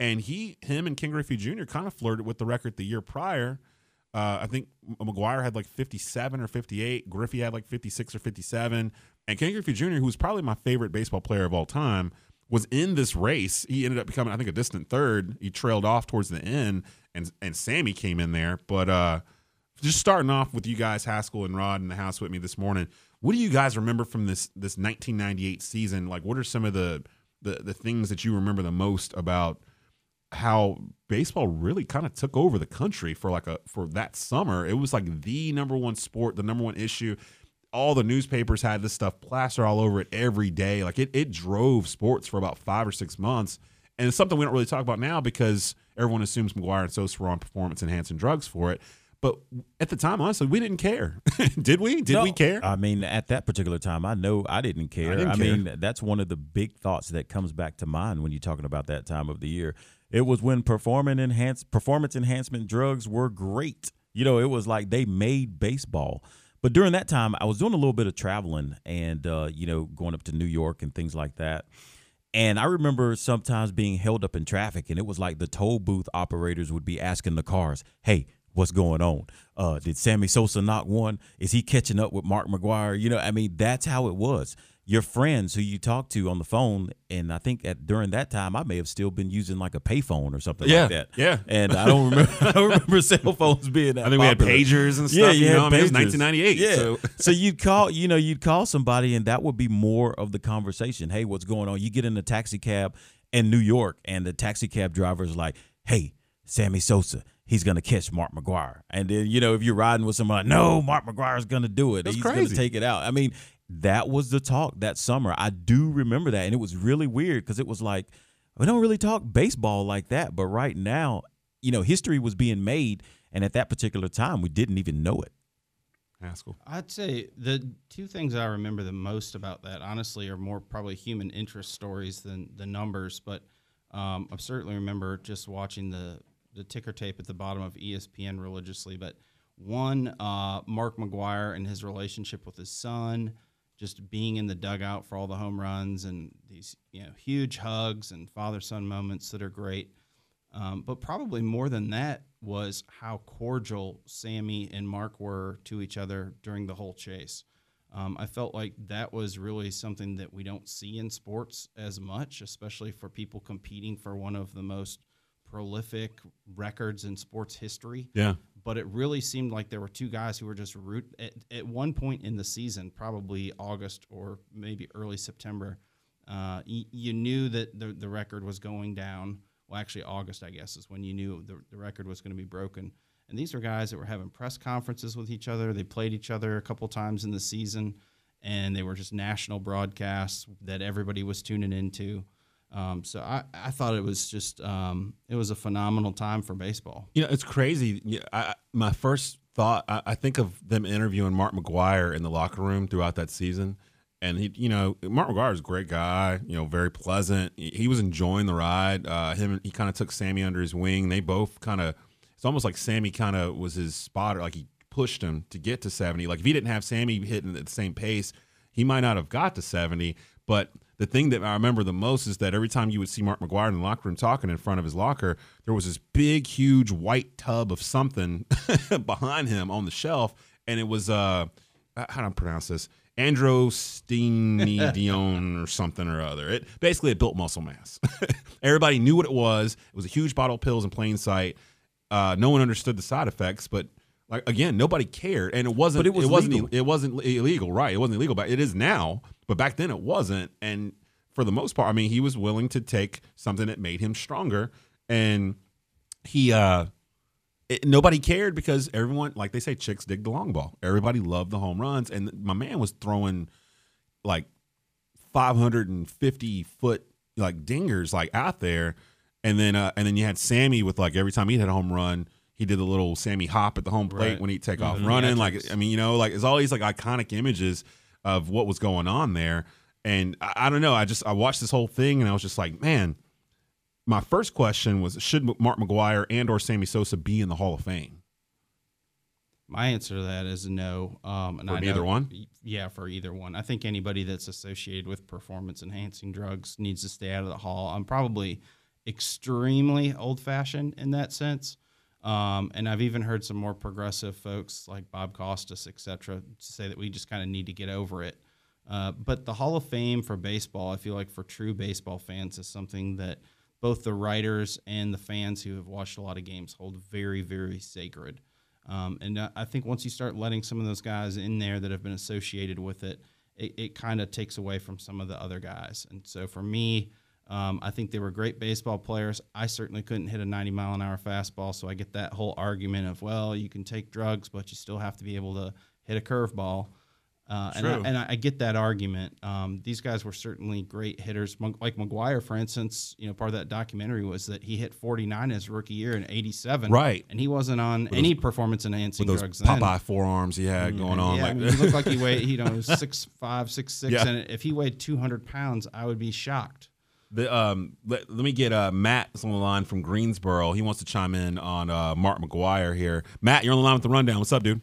And he, him and Ken Griffey Junior kind of flirted with the record the year prior. Uh, I think McGuire had like fifty-seven or fifty-eight. Griffey had like fifty-six or fifty-seven. And Ken Griffey Junior, who was probably my favorite baseball player of all time, was in this race. He ended up becoming, I think, a distant third. He trailed off towards the end, and and Sammy came in there. But uh, just starting off with you guys, Haskell and Rod in the house with me this morning, what do you guys remember from this this nineteen ninety-eight season? Like, what are some of the the, the things that you remember the most about how baseball really kind of took over the country for like a for that summer? It was like the number one sport, the number one issue. All the newspapers had this stuff plastered all over it every day. Like it, it drove sports for about five or six months. And it's something we don't really talk about now because everyone assumes McGuire and Sosa were on performance-enhancing drugs for it. But at the time, honestly, we didn't care. Did we? Did no, we care? I mean, at that particular time, I know I didn't care. I, didn't I care. mean, that's one of the big thoughts that comes back to mind when you're talking about that time of the year. It was when performance enhance performance enhancement drugs were great. You know, it was like they made baseball. But during that time, I was doing a little bit of traveling and, uh, you know, going up to New York and things like that. And I remember sometimes being held up in traffic, and it was like the toll booth operators would be asking the cars, hey, what's going on? Uh, did Sammy Sosa knock one? Is he catching up with Mark McGuire? You know, I mean, that's how it was. Your friends who you talk to on the phone, and I think at during that time I may have still been using like a payphone or something yeah, like that. Yeah, and I don't remember. I don't remember cell phones being that I think popular. we had pagers and stuff. Yeah, you you know, had I mean, it was pagers. nineteen ninety-eight. Yeah, so. so you'd call, you know, you'd call somebody, and that would be more of the conversation. Hey, what's going on? You get in a taxi cab in New York, and the taxi cab driver is like, hey, Sammy Sosa, he's going to catch Mark McGuire. And then, you know, if you're riding with somebody, no, Mark McGuire's going to do it. That's he's going to take it out. I mean, that was the talk that summer. I do remember that. And it was really weird because it was like, we don't really talk baseball like that. But right now, you know, history was being made. And at that particular time, we didn't even know it. Haskell. I'd say the two things I remember the most about that, honestly, are more probably human interest stories than the numbers. But um, I certainly remember just watching the the ticker tape at the bottom of E S P N religiously. But one, uh, Mark McGuire and his relationship with his son, just being in the dugout for all the home runs and these, you know, huge hugs and father-son moments that are great. Um, but probably more than that was how cordial Sammy and Mark were to each other during the whole chase. Um, I felt like that was really something that we don't see in sports as much, especially for people competing for one of the most prolific records in sports history. Yeah. But it really seemed like there were two guys who were just root at, at one point in the season, probably August or maybe early September. Uh, y- you knew that the, the record was going down. Well, actually, August, I guess, is when you knew the, the record was going to be broken. And these were guys that were having press conferences with each other. They played each other a couple times in the season, and they were just national broadcasts that everybody was tuning into. Um, so I, I thought it was just um, it was a phenomenal time for baseball. You know, it's crazy. Yeah, I, my first thought, I, I think of them interviewing Mark McGuire in the locker room throughout that season. And, he, you know, Mark McGuire is a great guy, you know, very pleasant. He, he was enjoying the ride. Uh, him, he kind of took Sammy under his wing. They both kind of, it's almost like Sammy kind of was his spotter. Like he pushed him to get to seventy. Like if he didn't have Sammy hitting at the same pace, he might not have got to seventy. But the thing that I remember the most is that every time you would see Mark McGuire in the locker room talking in front of his locker, there was this big, huge white tub of something behind him on the shelf. And it was, uh, how do I pronounce this? Androstenedione or something or other. It basically it built muscle mass. Everybody knew what it was. It was a huge bottle of pills in plain sight. Uh, no one understood the side effects, but like again, nobody cared, and it wasn't. But it was it wasn't. legal. It wasn't illegal, right? It wasn't illegal, but it is now. But back then, it wasn't. And for the most part, I mean, he was willing to take something that made him stronger, and he. uh It, nobody cared because everyone, like they say, chicks dig the long ball. Everybody loved the home runs, and my man was throwing like five hundred fifty foot like dingers like out there, and then uh, and then you had Sammy with like every time he hit a home run, he did a little Sammy hop at the home plate Right. when he'd take Mm-hmm. off running. Like Theatrics. I mean, you know, like it's all these like iconic images of what was going on there, and I, I don't know. I just I watched this whole thing, and I was just like, man. My first question was, should Mark McGuire and or Sammy Sosa be in the Hall of Fame? My answer to that is no. Um, and For I neither know, one? Yeah, for either one. I think anybody that's associated with performance-enhancing drugs needs to stay out of the hall. I'm probably extremely old-fashioned in that sense. Um, and I've even heard some more progressive folks like Bob Costas, et cetera, say that we just kind of need to get over it. Uh, but the Hall of Fame for baseball, I feel like for true baseball fans, is something that both the writers and the fans who have watched a lot of games hold very, very sacred. Um, and I think once you start letting some of those guys in there that have been associated with it, it, it kind of takes away from some of the other guys. And so for me, um, I think they were great baseball players. I certainly couldn't hit a ninety mile an hour fastball, so I get that whole argument of, well, you can take drugs, but you still have to be able to hit a curveball. Uh, and, I, and I get that argument. Um, these guys were certainly great hitters. Like McGwire, for instance, you know, part of that documentary was that he hit forty-nine his rookie year in eighty-seven. Right. And he wasn't on with any those, performance-enhancing with drugs those then. Popeye forearms he had going on. Yeah, like I mean, he looked like he weighed, you know, six five, six six, Yeah. and if he weighed two hundred pounds, I would be shocked. The, um, let, let me get uh, Matt on the line from Greensboro. He wants to chime in on uh, Mark McGwire here. Matt, you're on the line with the rundown. What's up, dude?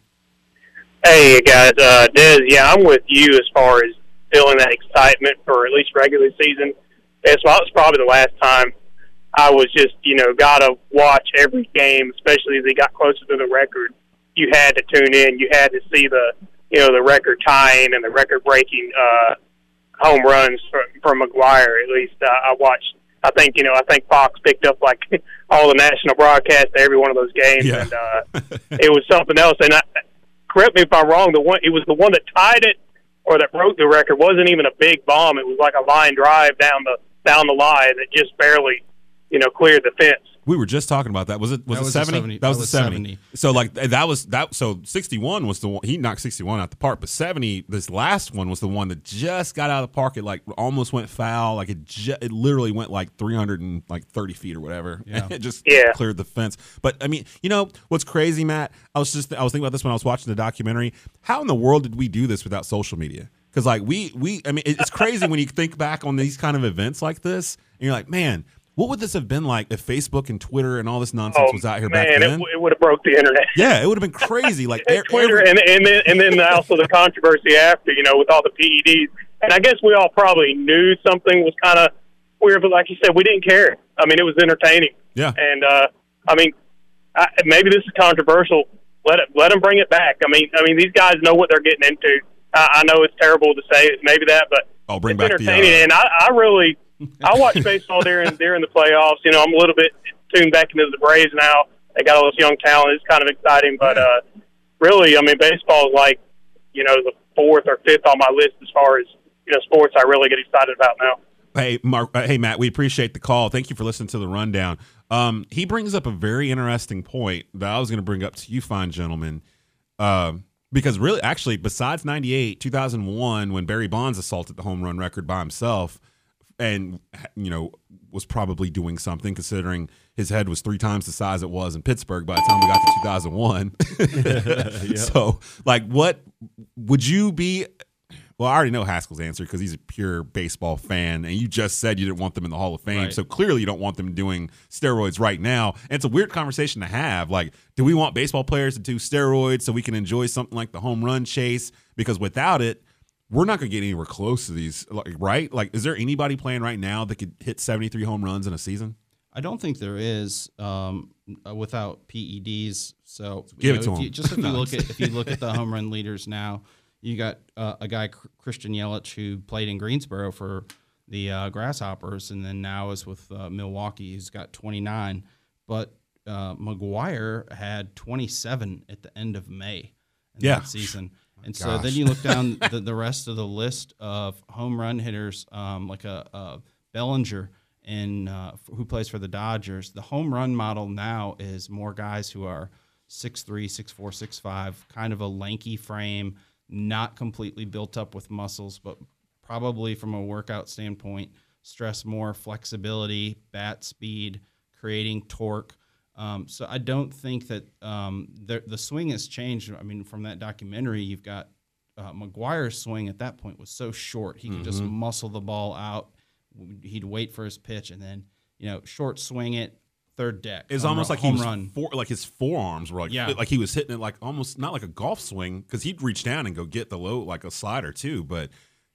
Hey, guys. Uh, Des, yeah, I'm with you as far as feeling that excitement for at least regular season. That's well, that was probably the last time I was just, you know, got to watch every game, especially as he got closer to the record. You had to tune in. You had to see the, you know, the record tying and the record-breaking uh, home runs from, from McGwire. At least uh, I watched. I think, you know, I think Fox picked up, like, all the national broadcasts to every one of those games, Yeah. and uh, it was something else. And I, correct me if I'm wrong, the one it was the one that tied it or that broke the record wasn't even a big bomb. It was like a line drive down the down the line that just barely, you know, cleared the fence. We were just talking about that. Was it was That it was the seventy? seventy. That was That the was seventy. seventy. So like that was that. So sixty-one was the one he knocked sixty-one out the park, but seventy, this last one was the one that just got out of the park. It like almost went foul. Like it, ju- it literally went like three hundred and like thirty feet or whatever. Yeah. It just Yeah. cleared the fence. But I mean, you know what's crazy, Matt? I was just I was thinking about this when I was watching the documentary. How in the world did we do this without social media? Because like we we I mean it- it's crazy when you think back on these kind of events like this, and you're like, man. What would this have been like if Facebook and Twitter and all this nonsense Oh, was out here man, back it, then? w- it would have broke the internet. Yeah, it would have been crazy. Like And e- Twitter, every- and and then and then also the controversy after, you know, with all the P E Ds. And I guess we all probably knew something was kind of weird, but like you said, we didn't care. I mean, it was entertaining. Yeah. And uh, I mean, I, maybe this is controversial. Let it let them bring it back. I mean, I mean, these guys know what they're getting into. I, I know it's terrible to say maybe that, but I'll bring it's back the, entertaining. uh, and I, I really, I watch baseball during during the playoffs. You know, I'm a little bit tuned back into the Braves now. They got all this young talent. It's kind of exciting, but uh, really, I mean, baseball is like, you know, the fourth or fifth on my list as far as, you know, sports I really get excited about now. Hey, Mark. Uh, hey, Matt. We appreciate the call. Thank you for listening to the rundown. Um, he brings up a very interesting point that I was going to bring up to you, fine gentlemen, um, because really, actually, besides ninety-eight, two thousand one, when Barry Bonds assaulted the home run record by himself, and you know was probably doing something considering his head was three times the size it was in Pittsburgh by the time we got to two thousand one. Yeah. So, like, what would you be? Well, I already know Haskell's answer because he's a pure baseball fan, and you just said you didn't want them in the Hall of Fame. Right. So clearly you don't want them doing steroids right now. And it's a weird conversation to have. Like, do we want baseball players to do steroids so we can enjoy something like the home run chase? Because without it, we're not going to get anywhere close to these, like, right? Like, is there anybody playing right now that could hit seventy-three home runs in a season? I don't think there is um, uh, without P E Ds. So Give you it know, to if you, him. just if you No, look I'm at if you look at the home run leaders now, you got uh, a guy Christian Yelich who played in Greensboro for the uh, Grasshoppers, and then now is with uh, Milwaukee. He's got twenty-nine, but uh, McGwire had twenty-seven at the end of May in Yeah. that season. And so Gosh. then you look down the, the rest of the list of home run hitters, um, like a, a Bellinger, and uh, who plays for the Dodgers. The home run model now is more guys who are six three, six four, six five, kind of a lanky frame, not completely built up with muscles, but probably from a workout standpoint, stress more flexibility, bat speed, creating torque. Um, so I don't think that um, the, the swing has changed. I mean, from that documentary, you've got uh, McGwire's swing at that point was so short. He could just Mhm. muscle the ball out. He'd wait for his pitch and then, you know, short swing it, third deck. It's home almost run, like he home was run. For, like his forearms were like Yeah. like he was hitting it like almost not like a golf swing because he'd reach down and go get the low like a slider too. But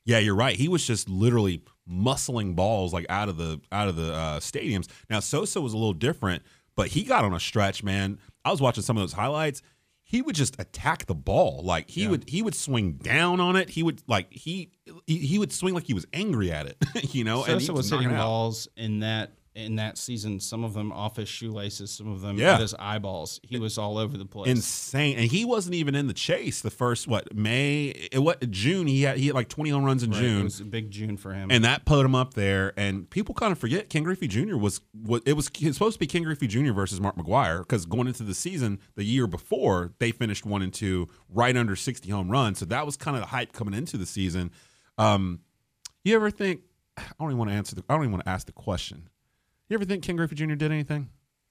Yeah, you're right. He was just literally muscling balls like out of the out of the uh, stadiums. Now Sosa was a little different, but he got on a stretch, man. I was watching some of those highlights. He would just attack the ball. Like he yeah. would he would swing down on it. He would like he he, he would swing like he was angry at it. You know, Sosa and he was hitting balls in that in that season. Some of them off his shoelaces, some of them yeah. at his eyeballs. He was all over the place. Insane. And he wasn't even in the chase the first what May what June he had he had like twenty home runs in right. June. It was a big June for him. And that put him up there. And people kind of forget Ken Griffey Junior was what it was, it was supposed to be Ken Griffey Junior versus Mark McGwire, because going into the season the year before they finished one and two right under sixty home runs. So that was kind of the hype coming into the season. Um, you ever think I don't even want to answer the I don't even want to ask the question. You ever think Ken Griffey Junior did anything?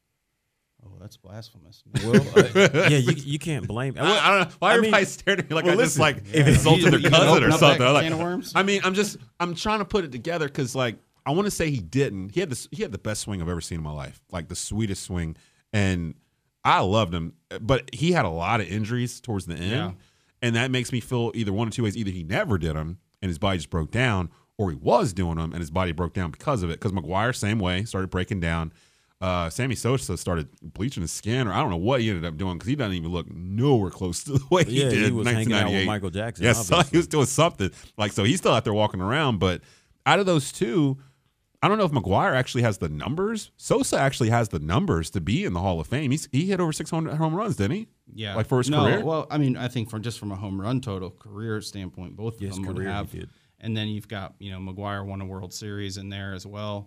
Oh, that's blasphemous. Well, uh, yeah, you you can't blame. I, I don't know why I everybody mean, stared at me like well, I just listen, like if insulted you- their you cousin open or up that something. I'm like, can of worms? I mean, I'm just I'm trying to put it together because like I want to say he didn't. He had this. He had the best swing I've ever seen in my life, like the sweetest swing, and I loved him. But he had a lot of injuries towards the end, Yeah. and that makes me feel either one of two ways: either he never did them and his body just broke down, or he was doing them and his body broke down because of it. Because McGwire, same way, started breaking down. Uh, Sammy Sosa started bleaching his skin, or I don't know what he ended up doing because he doesn't even look nowhere close to the way he Yeah, did he was in hanging out with nineteen ninety-eight. Michael Jackson, Yes, so he was doing something. Like, so he's still out there walking around. But out of those two, I don't know if McGwire actually has the numbers. Sosa actually has the numbers to be in the Hall of Fame. He's, he hit over six hundred home runs, didn't he? Yeah, like for his no, career. Well, I mean, I think from just from a home run total career standpoint, both of Yes, them would career he have. did. And then you've got you know McGwire won a World Series in there as well.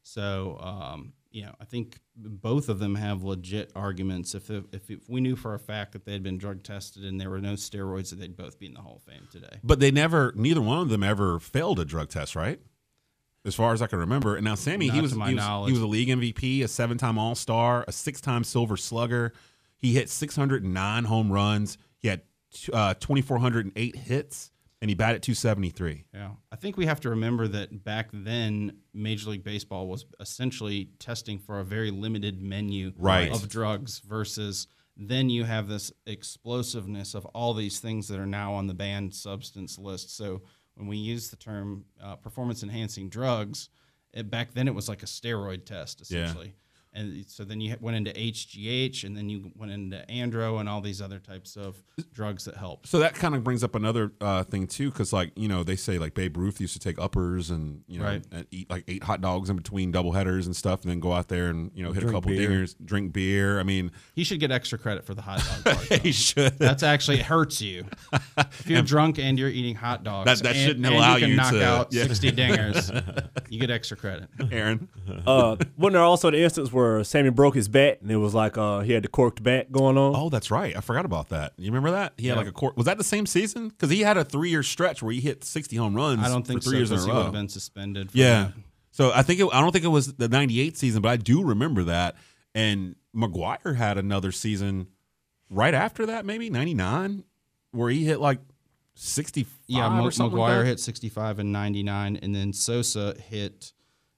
So um, you know, I think both of them have legit arguments. If, if if we knew for a fact that they had been drug tested and there were no steroids, that they'd both be in the Hall of Fame today. But they never, neither one of them ever failed a drug test, right? As far as I can remember. And now Sammy, Not he was, to my he was knowledge. he was a league M V P, a seven-time All-Star, a six-time Silver Slugger. He hit six hundred nine home runs. He had uh, two thousand four hundred eight hits, and he batted two seventy-three. Yeah, I think we have to remember that back then, Major League Baseball was essentially testing for a very limited menu Right. of drugs versus then you have this explosiveness of all these things that are now on the banned substance list. So when we use the term uh, performance-enhancing drugs, it, back then it was like a steroid test, essentially. Yeah. And so then you went into H G H, and then you went into andro and all these other types of drugs that help. So that kind of brings up another uh, thing too, because like you know they say like Babe Ruth used to take uppers and you know Right. and eat like eight hot dogs in between doubleheaders and stuff, and then go out there and you know hit Drink a couple beer. dingers, drink beer. I mean, He should get extra credit for the hot dog part. he should. That's actually it hurts you. If you're drunk and you're eating hot dogs, That- that and, shouldn't and allow you can you knock to- out yeah. sixty dingers, you get extra credit. Aaron. Uh, wasn't there also the instance where Sammy broke his bat and it was like uh, he had the corked bat going on? Oh, that's right. I forgot about that. You remember that? He had Yeah. like a court. Was that the same season? Because he had a three-year stretch where he hit sixty home runs. I don't think for three so years in a because he row. would have been suspended. For Yeah. that. So I think it, I don't think it was the ninety-eight season, but I do remember that. And McGwire had another season right after that, maybe ninety-nine, where he hit like sixty-five Yeah, Mo- or something McGwire like that. hit sixty-five and ninety-nine, and then Sosa hit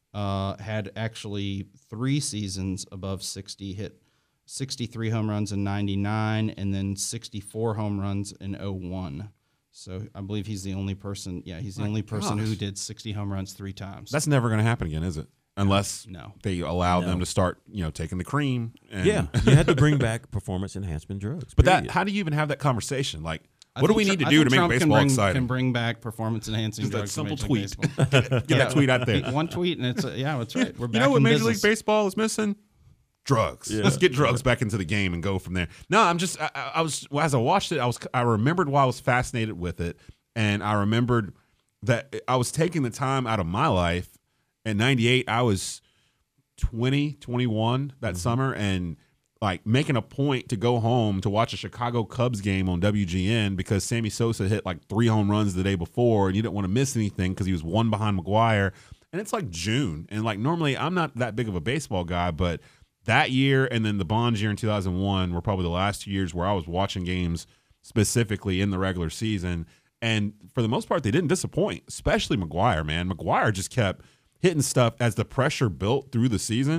uh, had actually three seasons above sixty. Hit sixty-three home runs in ninety-nine, and then sixty-four home runs in oh one. So I believe he's the only person. Yeah, he's the My only person who gosh. did sixty home runs three times. That's never going to happen again, is it? Unless No. they allow No. them to start, you know, taking the cream. And Yeah, you had to bring back performance enhancement drugs. But that, period. how do you even have that conversation? Like, I what do think we Tr- need to I do think to make Trump baseball can bring, exciting? Can bring back performance enhancing Just that drugs. for simple Major League tweet. Baseball. Get that tweet out there. One tweet, and it's uh, yeah, that's right. We're You back know what in Major business. League Baseball is missing? Drugs. Yeah. Let's get drugs back into the game and go from there. No, I'm just. I, I was well, as I watched it, I was. I remembered why I was fascinated with it, and I remembered that I was taking the time out of my life. In ninety-eight, I was twenty, twenty-one that Mm-hmm. summer, and like making a point to go home to watch a Chicago Cubs game on W G N because Sammy Sosa hit like three home runs the day before, and you didn't want to miss anything because he was one behind McGwire. And it's like June, and like normally I'm not that big of a baseball guy, but that year and then the Bonds year in two thousand one were probably the last two years where I was watching games specifically in the regular season. And for the most part, they didn't disappoint, especially McGwire, man. McGwire just kept hitting stuff as the pressure built through the season. Mm-hmm.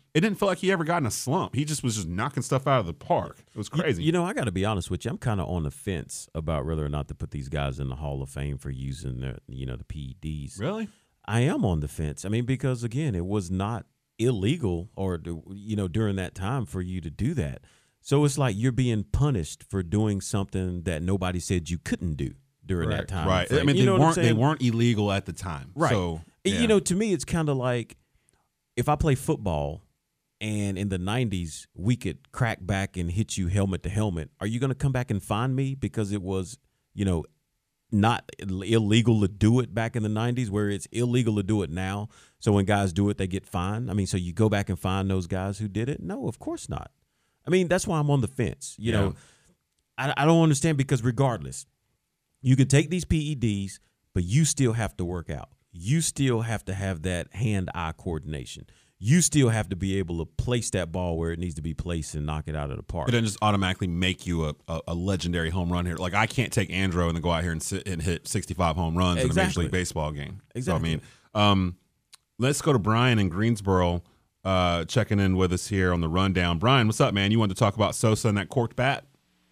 it didn't feel like he ever got in a slump. He just was just knocking stuff out of the park. It was crazy. You, you know, I got to be honest with you. I'm kind of on the fence about whether or not to put these guys in the Hall of Fame for using the, you know, the P E Ds. Really? I am on the fence. I mean, because again, it was not illegal or, you know, during that time for you to do that. So it's like you're being punished for doing something that nobody said you couldn't do during right. that time. Right. I mean, you they know weren't they weren't illegal at the time. Right. So, yeah. You know, to me, it's kind of like if I play football and in the nineties we could crack back and hit you helmet to helmet, are you going to come back and find me because it was, you know, not illegal to do it back in the nineties, where it's illegal to do it now? So when guys do it, they get fined. I mean, so you go back and find those guys who did it? No, of course not. I mean, that's why I'm on the fence. You yeah. know, I, I don't understand, because regardless, you can take these P E Ds, but you still have to work out. You still have to have that hand-eye coordination. You still have to be able to place that ball where it needs to be placed and knock it out of the park. It doesn't just automatically make you a, a, a legendary home run hitter. Like, I can't take Andro and then go out here and sit and hit sixty-five home runs exactly. in a Major League Baseball game. Exactly. So, I mean, um, let's go to Brian in Greensboro uh, checking in with us here on the rundown. Brian, what's up, man? You wanted to talk about Sosa and that corked bat?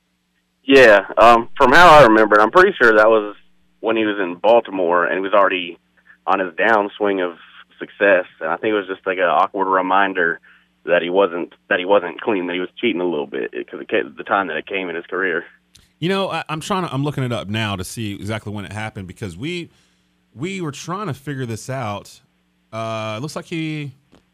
Yeah. Um, from how I remember, I'm pretty sure that was when he was in Baltimore and he was already on his downswing of success, and I think it was just like an awkward reminder that he wasn't that he wasn't clean, that he was cheating a little bit, because it came, the time that it came in his career. You know, I, I'm trying to I'm looking it up now to see exactly when it happened, because we we were trying to figure this out. Uh, it looks like he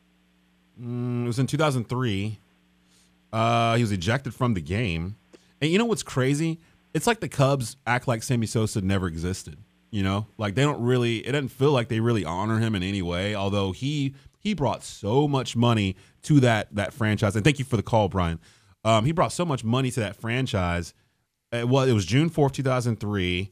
mm, it was in two thousand three. Uh, he was ejected from the game, and you know what's crazy? It's like the Cubs act like Sammy Sosa never existed. You know, like they don't really, it doesn't feel like they really honor him in any way, although he he brought so much money to that that franchise. And thank you for the call, Brian. Um, he brought so much money to that franchise. It was, it was June fourth, two thousand three.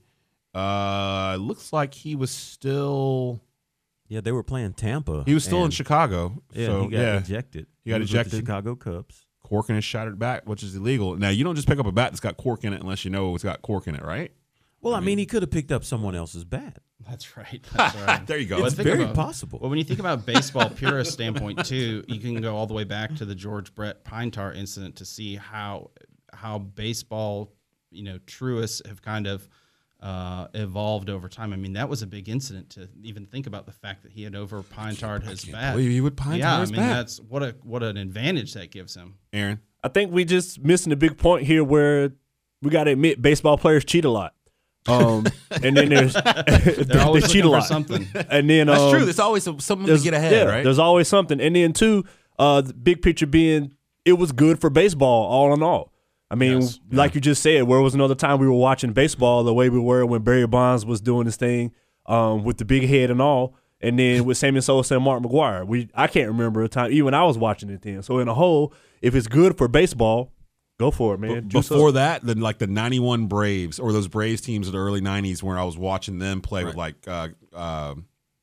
Uh, looks like he was still. Yeah, they were playing Tampa. He was still in Chicago. Yeah, so, he got yeah. ejected. He got he ejected. With the Chicago Cubs. Cork in his shattered bat, which is illegal. Now, you don't just pick up a bat that's got cork in it unless you know it's got cork in it, right? Well, I mean, I mean he could have picked up someone else's bat. That's right. That's right. There you go. It's very about, possible. Well, when you think about baseball purist standpoint too, you can go all the way back to the George Brett Pine Tar incident to see how how baseball, you know, truists have kind of uh, evolved over time. I mean, that was a big incident to even think about the fact that he had over pine tarred his bat. Believe he would pine yeah, tar his I mean, bat. that's what a what an advantage that gives him. Aaron, I think we just missing a big point here where we got to admit baseball players cheat a lot. Um, and then there's they always cheat a lot. Something. And then that's um, true. There's always something to get ahead, yeah, right? There's always something. And then two, uh, the big picture being it was good for baseball all in all. I mean, yes. like yeah. you just said, where was another time we were watching baseball the way we were when Barry Bonds was doing his thing um, with the big head and all, and then with Sammy Sosa and Mark McGwire. We I can't remember a time even I was watching it then. So in a whole, if it's good for baseball, go for it, man. B- before up. that, then like the ninety-one Braves or those Braves teams of the early nineties, where I was watching them play right. with like uh, uh,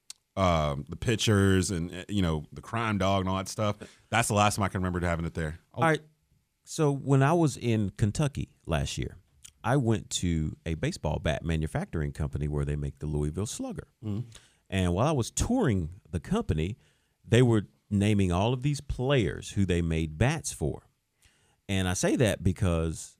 uh, the pitchers and you know the crime dog and all that stuff. That's the last time I can remember having it there. All right. So when I was in Kentucky last year, I went to a baseball bat manufacturing company where they make the Louisville Slugger. Mm-hmm. And while I was touring the company, they were naming all of these players who they made bats for. And I say that because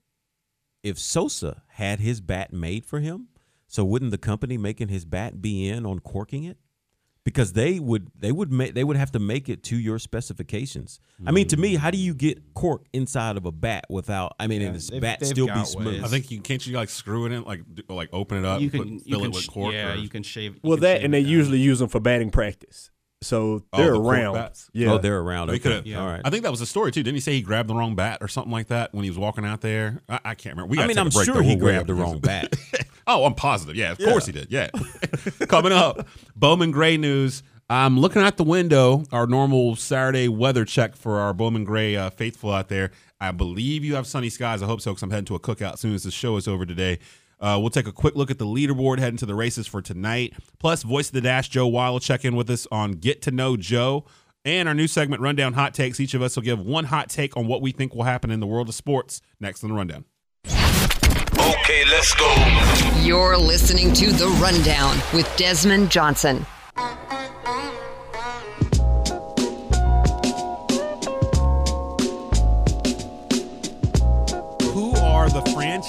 if Sosa had his bat made for him, so wouldn't the company making his bat be in on corking it? Because they would they would make they would have to make it to your specifications. Mm. I mean, to me, how do you get cork inside of a bat without? I mean, yeah, and this they've, bat they've still be ways. smooth. I think you can't you like screw it in, like like open it up, you can put, you fill can it with sh- cork. yeah, or, you can shave. You well, can that shave and they down. usually use them for batting practice, so they're oh, the around. Bats? Yeah, oh, they're around. Okay. Okay. Yeah. All right. I think that was the story too. Didn't he say he grabbed the wrong bat or something like that when he was walking out there? I, I can't remember. We I mean, take I'm a break, sure though. he We'll grabbed the wait. wrong bat. Oh, I'm positive. Yeah, of Yeah. course he did. Yeah. Coming up, Bowman Gray news. I'm looking out the window, our normal Saturday weather check for our Bowman Gray uh, faithful out there. I believe you have sunny skies. I hope so, because I'm heading to a cookout as soon as the show is over today. Uh, we'll take a quick look at the leaderboard heading to the races for tonight. Plus, Voice of the Dash, Joe Weil will check in with us on Get to Know Joe. And our new segment, Rundown Hot Takes. Each of us will give one hot take on what we think will happen in the world of sports next on the Rundown. Okay, let's go. You're listening to The Rundown with Desmond Johnson.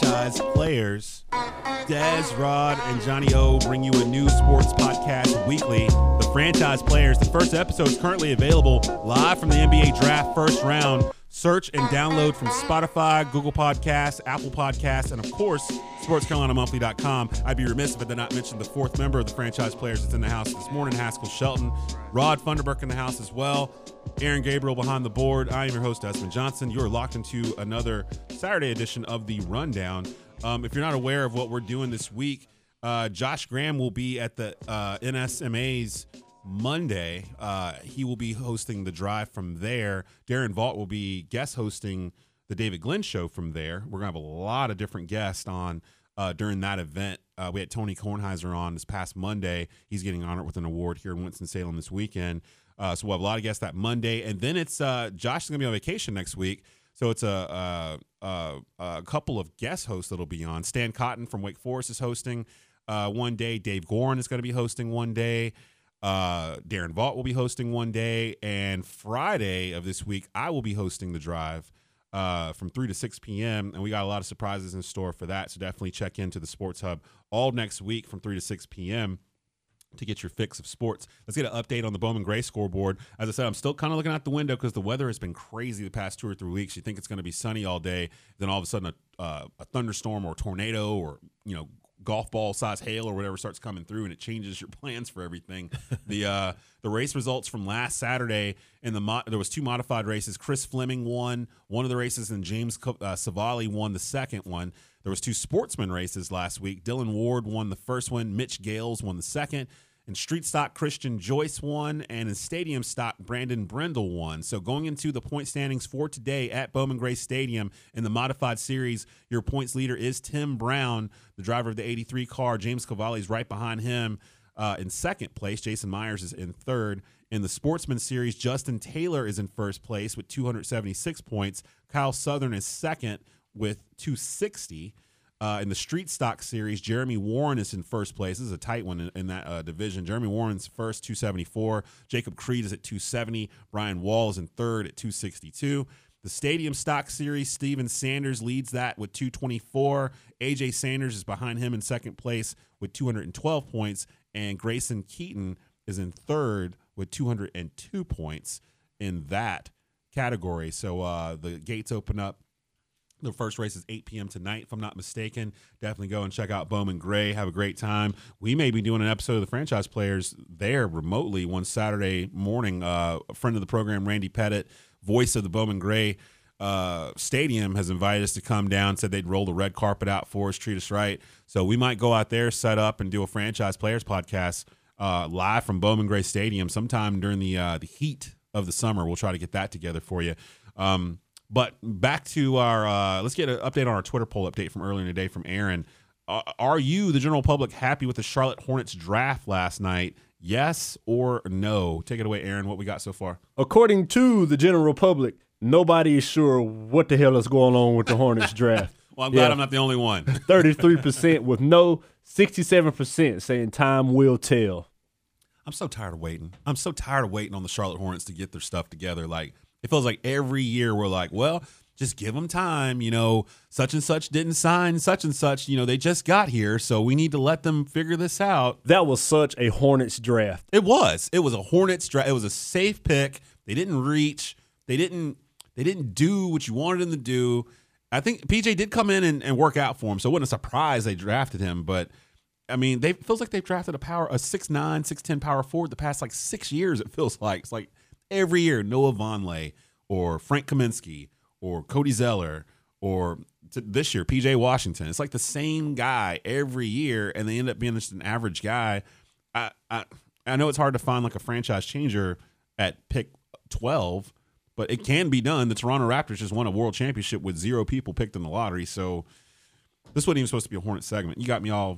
franchise players. Dez, Rod, and Johnny O bring you a new sports podcast weekly. The franchise players. The first episode is currently available live from the N B A Draft first round. Search and download from Spotify, Google Podcasts, Apple Podcasts, and of course, sports carolina monthly dot com. I'd be remiss if I did not mention the fourth member of the franchise players that's in the house this morning, Haskell Shelton. Rod Funderburk in the house as well. Aaron Gabriel behind the board. I am your host, Desmond Johnson. You are locked into another Saturday edition of the Rundown. Um, if you're not aware of what we're doing this week, uh, Josh Graham will be at the uh, N S M A's Monday. Uh, he will be hosting the drive from there. Darren Vaught will be guest hosting the David Glenn show from there. We're going to have a lot of different guests on uh, during that event. Uh, we had Tony Kornheiser on this past Monday. He's getting honored with an award here in Winston-Salem this weekend. Uh, so we'll have a lot of guests that Monday. And then it's uh, Josh is going to be on vacation next week. So it's a, a, a, a couple of guest hosts that'll be on. Stan Cotton from Wake Forest is hosting uh, one day. Dave Gorin is going to be hosting one day. Uh, Darren Vaught will be hosting one day. And Friday of this week, I will be hosting the drive uh, from three to six p.m. And we got a lot of surprises in store for that. So definitely check into the Sports Hub all next week from three to six p.m. to get your fix of sports. Let's get an update on the Bowman Gray scoreboard. As I said, I'm still kind of looking out the window because the weather has been crazy the past two or three weeks. You think it's going to be sunny all day, then all of a sudden a, uh, a thunderstorm or a tornado or, you know, golf ball size hail or whatever starts coming through, and it changes your plans for everything. the uh, the race results from last Saturday in the mo- there was two modified races. Chris Fleming won one of the races, and James uh, Savali won the second one. There was two sportsman races last week. Dylan Ward won the first one. Mitch Gales won the second. In street stock, Christian Joyce won, and in stadium stock, Brandon Brendel won. So going into the point standings for today at Bowman Gray Stadium in the modified series, your points leader is Tim Brown, the driver of the eighty-three car. James Cavalli is right behind him uh, in second place. Jason Myers is in third. In the sportsman series, Justin Taylor is in first place with two hundred seventy-six points. Kyle Southern is second with two hundred sixty. Uh, in the street stock series, Jeremy Warren is in first place. This is a tight one in, in that uh, division. Jeremy Warren's first, two seventy-four. Jacob Creed is at two seventy. Brian Wall is in third at two sixty-two. The stadium stock series, Steven Sanders leads that with two twenty-four. A J Sanders is behind him in second place with two hundred twelve points. And Grayson Keaton is in third with two hundred two points in that category. So uh, the gates open up. The first race is eight p.m. tonight, if I'm not mistaken. Definitely go and check out Bowman Gray. Have a great time. We may be doing an episode of the franchise players there remotely one Saturday morning. Uh, a friend of the program, Randy Pettit, voice of the Bowman Gray uh, Stadium, has invited us to come down, said they'd roll the red carpet out for us, treat us right. So we might go out there, set up, and do a franchise players podcast uh, live from Bowman Gray Stadium sometime during the, uh, the heat of the summer. We'll try to get that together for you. Um, But back to our, uh, let's get an update on our Twitter poll update from earlier today from Aaron. Uh, are you, the general public, happy with the Charlotte Hornets draft last night? Yes or no? Take it away, Aaron, what we got so far. According to the general public, nobody is sure what the hell is going on with the Hornets draft. Well, I'm glad yeah. I'm not the only one. thirty-three percent with no, sixty-seven percent saying time will tell. I'm so tired of waiting. I'm so tired of waiting on the Charlotte Hornets to get their stuff together. Like, it feels like every year we're like, well, just give them time. You know, such and such didn't sign such and such. You know, they just got here, so we need to let them figure this out. That was such a Hornets draft. It was. It was a Hornets draft. It was a safe pick. They didn't reach. They didn't. They didn't do what you wanted them to do. I think P J did come in and, and work out for him, so it wasn't a surprise they drafted him. But I mean, they it feels like they've drafted a power a six nine, six ten power forward the past like six years. It feels like it's like. Every year, Noah Vonleh or Frank Kaminsky or Cody Zeller or t- this year, P J Washington. It's like the same guy every year, and they end up being just an average guy. I, I I know it's hard to find like a franchise changer at pick twelve, but it can be done. The Toronto Raptors just won a world championship with zero people picked in the lottery, so this wasn't even supposed to be a Hornets segment. You got me all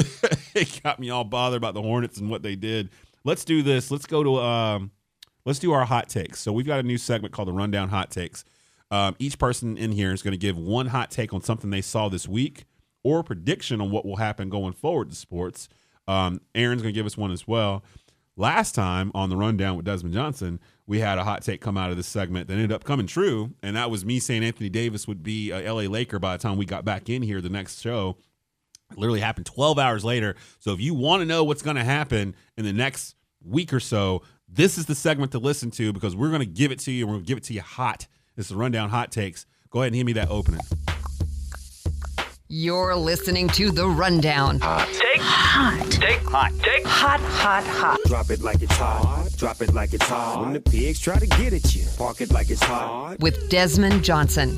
it got me all bothered about the Hornets and what they did. Let's do this. Let's go to um, let's do our hot takes. So we've got a new segment called the Rundown Hot Takes. Um, each person in here is going to give one hot take on something they saw this week or a prediction on what will happen going forward to sports. Um, Aaron's going to give us one as well. last time on the Rundown with Desmond Johnson, we had a hot take come out of this segment that ended up coming true, and that was me saying Anthony Davis would be a L A Laker by the time we got back in here the next show. It literally happened twelve hours later. So if you want to know what's going to happen in the next week or so, this is the segment to listen to because we're going to give it to you. We're going to give it to you hot. This is the Rundown Hot Takes. Go ahead and hit me that opening. You're listening to The Rundown. Hot take. Hot take. Hot take. Hot, hot, hot. Drop it like it's hot. Drop it like it's hot. When the pigs try to get at you, park it like it's hot. With Desmond Johnson.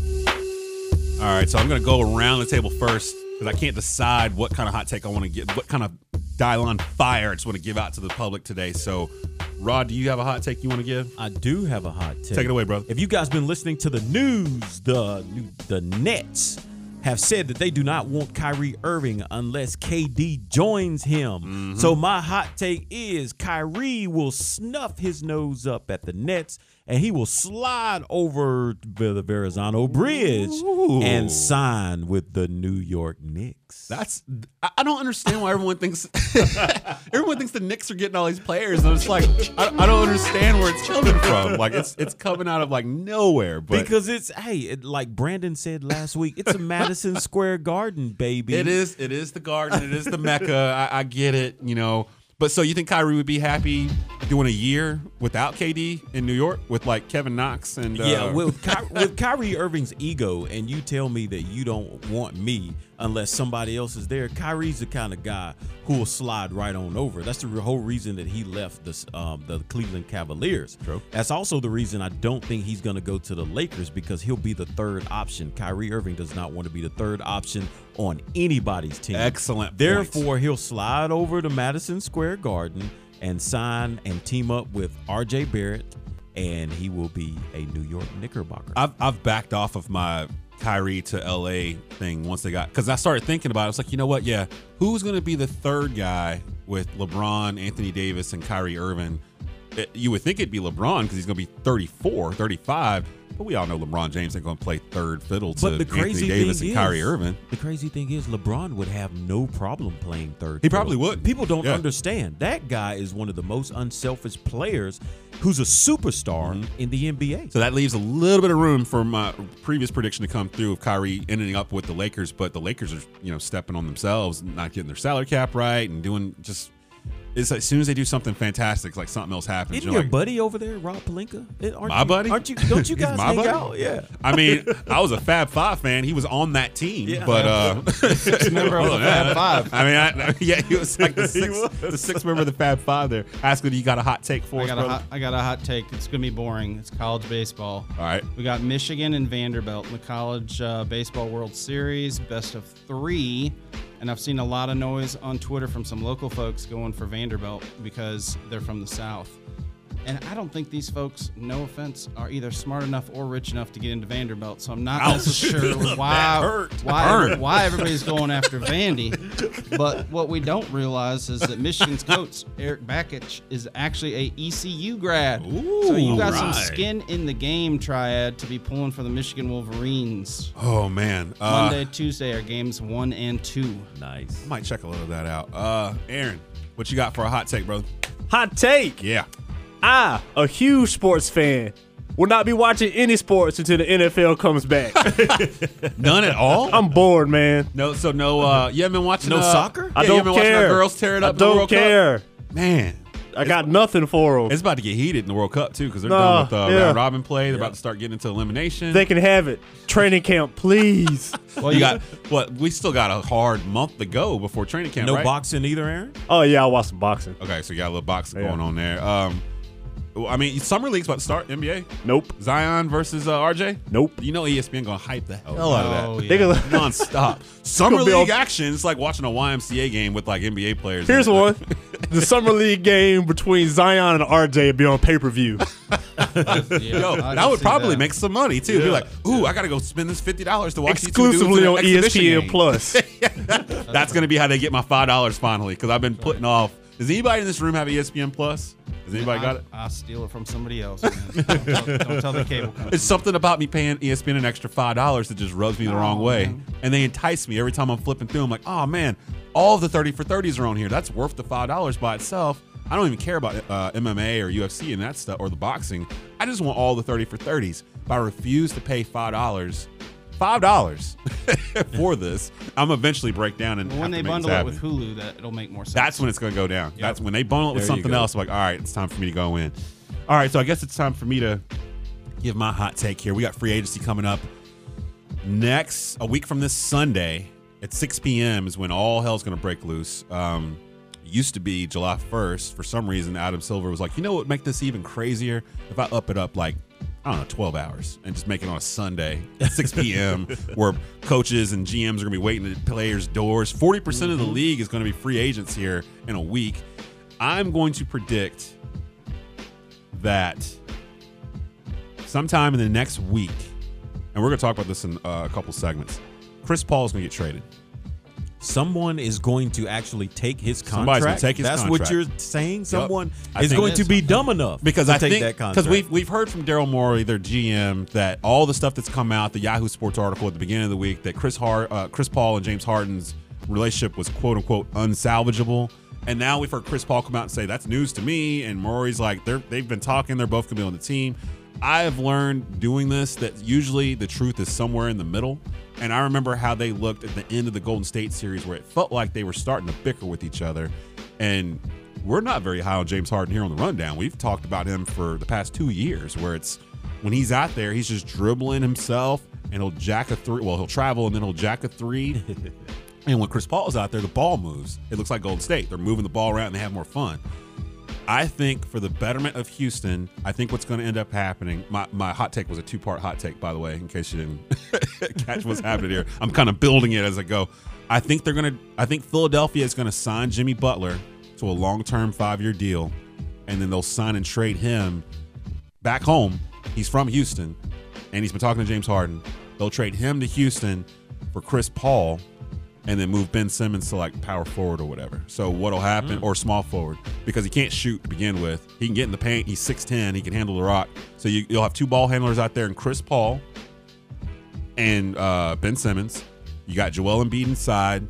All right, so I'm going to go around the table first because I can't decide what kind of hot take I want to get, what kind of dial on fire I just want to give out to the public today. So, Rod, do you have a hot take you want to give? I do have a hot take. Take it away, brother. If you guys been listening to the news, the the Nets have said that they do not want Kyrie Irving unless K D joins him. Mm-hmm. So my hot take is Kyrie will snuff his nose up at the Nets and he will slide over the Verrazano Bridge Ooh. and sign with the New York Knicks. That's I don't understand why everyone thinks everyone thinks the Knicks are getting all these players, and it's like I, I don't understand where it's coming from. Like it's it's coming out of like nowhere. But because it's hey, it, like Brandon said last week, it's a Madison Square Garden, baby. It is. It is the Garden. It is the Mecca. I, I get it. You know. But so you think Kyrie would be happy doing a year without K D in New York with like Kevin Knox and uh, yeah, with, Ky- with Kyrie Irving's ego, and you tell me that you don't want me unless somebody else is there. Kyrie's the kind of guy who will slide right on over. That's the whole reason that he left the um, the Cleveland Cavaliers. True. That's also the reason I don't think he's going to go to the Lakers because he'll be the third option. Kyrie Irving does not want to be the third option on anybody's team. Excellent. Therefore, points. he'll slide over to Madison Square Garden and sign and team up with R J Barrett, and he will be a New York Knickerbocker. I've I've backed off of my Kyrie to L A thing once they got because I started thinking about it. I was like, you know what? Yeah, who's going to be the third guy with LeBron, Anthony Davis, and Kyrie Irving? It, you would think it'd be LeBron because he's going to be thirty-four, thirty-five. But we all know LeBron James ain't going to play third fiddle to But the crazy Anthony Davis thing and Kyrie is, Irving. The crazy thing is LeBron would have no problem playing third. He fiddle. probably would. People don't Yeah. understand. That guy is one of the most unselfish players who's a superstar Mm-hmm. in the N B A. So that leaves a little bit of room for my previous prediction to come through of Kyrie ending up with the Lakers. But the Lakers are, you know, stepping on themselves, not getting their salary cap right and doing just – it's like as soon as they do something fantastic, like something else happens. Isn't you're your like, buddy over there, Rob Pelinka? It- aren't my you- buddy? Aren't you? Don't you He's guys my hang buddy? out? Yeah. I mean, I was a Fab Five fan. He was on that team, Yeah. but uh, member of the Fab Five. I mean, I, yeah, he was like the sixth, the sixth member of the Fab Five. There, Askley, you got a hot take for I us, got a brother? hot, I got a hot take. It's gonna be boring. It's college baseball. All right. We got Michigan and Vanderbilt in the college uh, baseball World Series, best of three. And I've seen a lot of noise on Twitter from some local folks going for Vanderbilt because they're from the South. And I don't think these folks, no offense, are either smart enough or rich enough to get into Vanderbilt. So I'm not Ouch. necessarily sure That why hurt. why Burn. why everybody's going after Vandy. But what we don't realize is that Michigan's coach Eric Bakich is actually a E C U grad. Ooh, so you got some right. skin in the game, Triad, to be pulling for the Michigan Wolverines. Oh man, uh, Monday, Tuesday are games one and two. Nice. I might check a little of that out. Uh, Aaron, what you got for a hot take, brother? Hot take. Yeah. I, a huge sports fan, will not be watching any sports until the N F L comes back. None at all. I'm bored, man. No, so no. Uh, you haven't been watching No uh, soccer? I yeah, don't you haven't care. Watching our girls tear it up. I in the don't World care. Cup? Man, I got nothing for them. it's about to get heated in the World Cup too because they're Nah, done with uh, yeah. round robin play. They're about to start getting into elimination. They can have it. Training camp, please. Well, you got what? We still got a hard month to go before training camp. No right? boxing either, Aaron? Oh, yeah, I'll watch some boxing. Okay, so you got a little boxing Yeah. going on there. Um, well, I mean, summer league's about to start. N B A. Nope. Zion versus uh, R J. Nope. You know E S P N gonna hype the hell out of that. Oh, yeah. They gonna- Non-stop. Summer Gonna be league on- action. It's like watching a Y M C A game with like N B A players. Here's in it. one. The summer league game between Zion and R J will be on pay-per-view. Yo, I that can would see probably that. make some money too. Be like, ooh, I gotta go spend this fifty dollars to watch these two dudes Exclusively in an on E S exhibition P N game. Plus. That's gonna be how they get my five dollars finally because I've been putting off. Does anybody in this room have E S P N Plus? Has anybody got it? I, I steal it from somebody else, man. Don't tell, don't tell the cable company. It's something about me paying E S P N an extra five dollars that just rubs me the wrong Oh, way, man. and they entice me every time I'm flipping through. I'm like, oh man, all of the thirty for thirties are on here. That's worth the five dollars by itself. I don't even care about uh, M M A or U F C and that stuff or the boxing. I just want all the thirty for thirties. But I refuse to pay five dollars. Five dollars for this. I'm eventually break down and well, when have they to make bundle this it happen. with Hulu, that it'll make more sense. That's when it's going to go down. Yep. That's when they bundle it with There you something go. else. I'm like, all right, it's time for me to go in. All right, so I guess it's time for me to give my hot take here. We got free agency coming up next, a week from this Sunday at six p.m. is when all hell's going to break loose. Um, used to be July first. For some reason, Adam Silver was like, you know what would make this even crazier? If I up it up like, I don't know, twelve hours and just make it on a Sunday at six p.m. where coaches and G Ms are going to be waiting at players' doors. forty percent of the league is going to be free agents here in a week. I'm going to predict that sometime in the next week, and we're going to talk about this in uh, a couple segments, Chris Paul is going to get traded. Someone is going to actually take his Somebody's contract. gonna take his That's contract. what you're saying. Someone Yep. I is think going it to is. be dumb enough because to I take think that contract. because we've we've heard from Daryl Morey, their G M, that all the stuff that's come out, the Yahoo Sports article at the beginning of the week, that Chris Har- uh, Chris Paul and James Harden's relationship was quote unquote unsalvageable. And now we've heard Chris Paul come out and say that's news to me. And Morey's like they're they've been talking. They're both gonna be on the team. I have learned doing this that usually the truth is somewhere in the middle. And I remember how they looked at the end of the Golden State series where it felt like they were starting to bicker with each other. And we're not very high on James Harden here on the rundown. We've talked about him for the past two years where it's when he's out there, he's just dribbling himself and he'll jack a three. Well, he'll travel and then he'll jack a three. And when Chris Paul is out there, the ball moves. It looks like Golden State. They're moving the ball around and they have more fun. I think for the betterment of Houston, I think what's going to end up happening, my, my hot take was a two-part hot take, by the way, in case you didn't catch what's happening here. I'm kind of building it as I go. I think they're going to I think Philadelphia is going to sign Jimmy Butler to a long-term five-year deal, and then they'll sign and trade him back home. He's from Houston, and he's been talking to James Harden. They'll trade him to Houston for Chris Paul, and then move Ben Simmons to like power forward or whatever. So what'll happen, mm. or small forward, because he can't shoot to begin with. He can get in the paint. He's six ten. He can handle the rock. So you, you'll have two ball handlers out there, and Chris Paul and uh, Ben Simmons. You got Joel Embiid inside.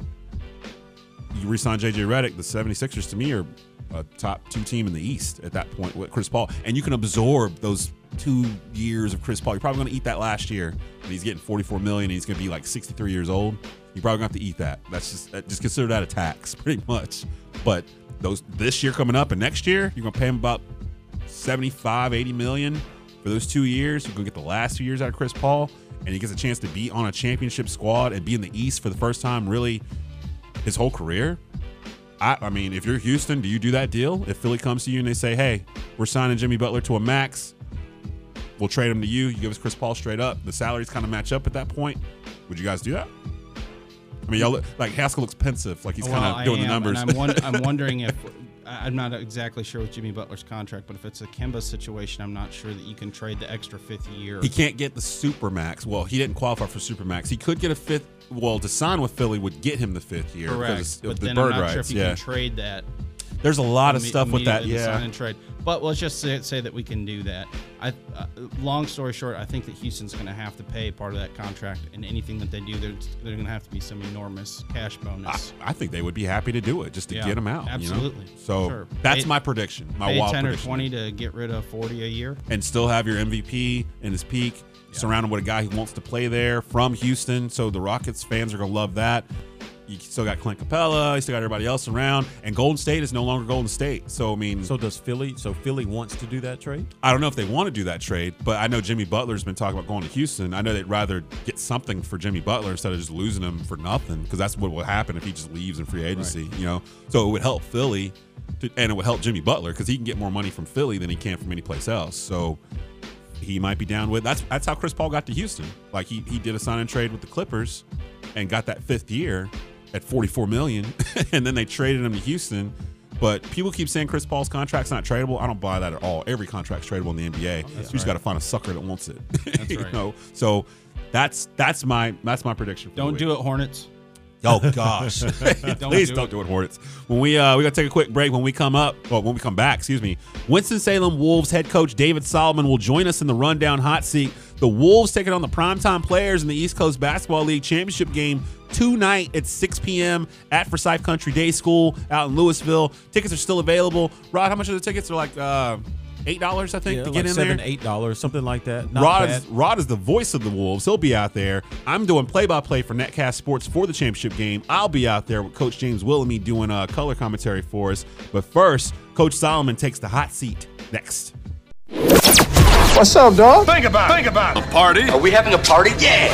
You re-sign J J Redick. The seventy-sixers to me are a top two team in the East at that point with Chris Paul, and you can absorb those two years of Chris Paul. You're probably going to eat that last year, and he's getting forty-four million dollars, and he's going to be like sixty-three years old. You're probably going to have to eat that. That's just just consider that a tax, pretty much. But those this year coming up and next year, you're going to pay him about seventy-five, eighty million for those two years. You're going to get the last two years out of Chris Paul, and he gets a chance to be on a championship squad and be in the East for the first time, really, his whole career. I, I mean, if you're Houston, do you do that deal? If Philly comes to you and they say, hey, we're signing Jimmy Butler to a max, we'll trade him to you, you give us Chris Paul straight up, the salaries kind of match up at that point, would you guys do that? I mean, y'all look, like Haskell looks pensive, like he's well, kind of doing I am, the numbers. And I'm, won- I'm wondering if I'm not exactly sure with Jimmy Butler's contract, but if it's a Kemba situation, I'm not sure that you can trade the extra fifth year. He can't get the Supermax. Well, he didn't qualify for Supermax. He could get a fifth. Well, to sign with Philly would get him the fifth year. Correct. Because But of the then bird I'm not rights. sure if you yeah. can trade that. There's a lot of imme- stuff with that. immediately Yeah. sign and trade. But let's just say, say that we can do that. I, uh, long story short, I think that Houston's going to have to pay part of that contract, and anything that they do, there's, there's going to have to be some enormous cash bonus. I, I think they would be happy to do it just to Yeah, get him out. absolutely. You know? So Sure. that's Pay- my prediction. My pay wild ten prediction. or twenty to get rid of forty a year, and still have your M V P in his peak, yeah. surrounded with a guy who wants to play there from Houston. So the Rockets fans are going to love that. You still got Clint Capella. You still got everybody else around. And Golden State is no longer Golden State. So, I mean. So does Philly? So Philly wants to do that trade? I don't know if they want to do that trade, but I know Jimmy Butler's been talking about going to Houston. I know they'd rather get something for Jimmy Butler instead of just losing him for nothing, because that's what will happen if he just leaves in free agency, right. you know? So it would help Philly, to, and it would help Jimmy Butler, because he can get more money from Philly than he can from any place else. So he might be down with that's that's how Chris Paul got to Houston. Like he he did a sign and trade with the Clippers and got that fifth year at forty-four million dollars, and then they traded him to Houston. But people keep saying Chris Paul's contract's not tradable. I don't buy that at all. Every contract's tradable in the N B A. Oh, you just right. got to find a sucker that wants it. That's you right. know? So that's that's my that's my prediction. For don't the do week. it, Hornets. Oh gosh! don't Please do don't it. do it, Hornets. When we uh, we gotta take a quick break. When we come up, well, when we come back, excuse me. Winston-Salem Wolves head coach David Solomon will join us in the rundown hot seat The Wolves taking on the Primetime Players in the East Coast Basketball League Championship game tonight at six p.m. at Forsyth Country Day School out in Louisville. Tickets are still available. Rod, how much are the tickets? They're like uh, eight dollars, I think, yeah, to like get in seven, there. eight dollars, something like that. Not Rod bad. is, Rod is the voice of the Wolves. He'll be out there. I'm doing play-by-play for Netcast Sports for the championship game. I'll be out there with Coach James Willamy doing uh, color commentary for us. But first, Coach Solomon takes the hot seat next. What's up, dog? Think about it. Think about it. A party? Are we having a party? Yeah!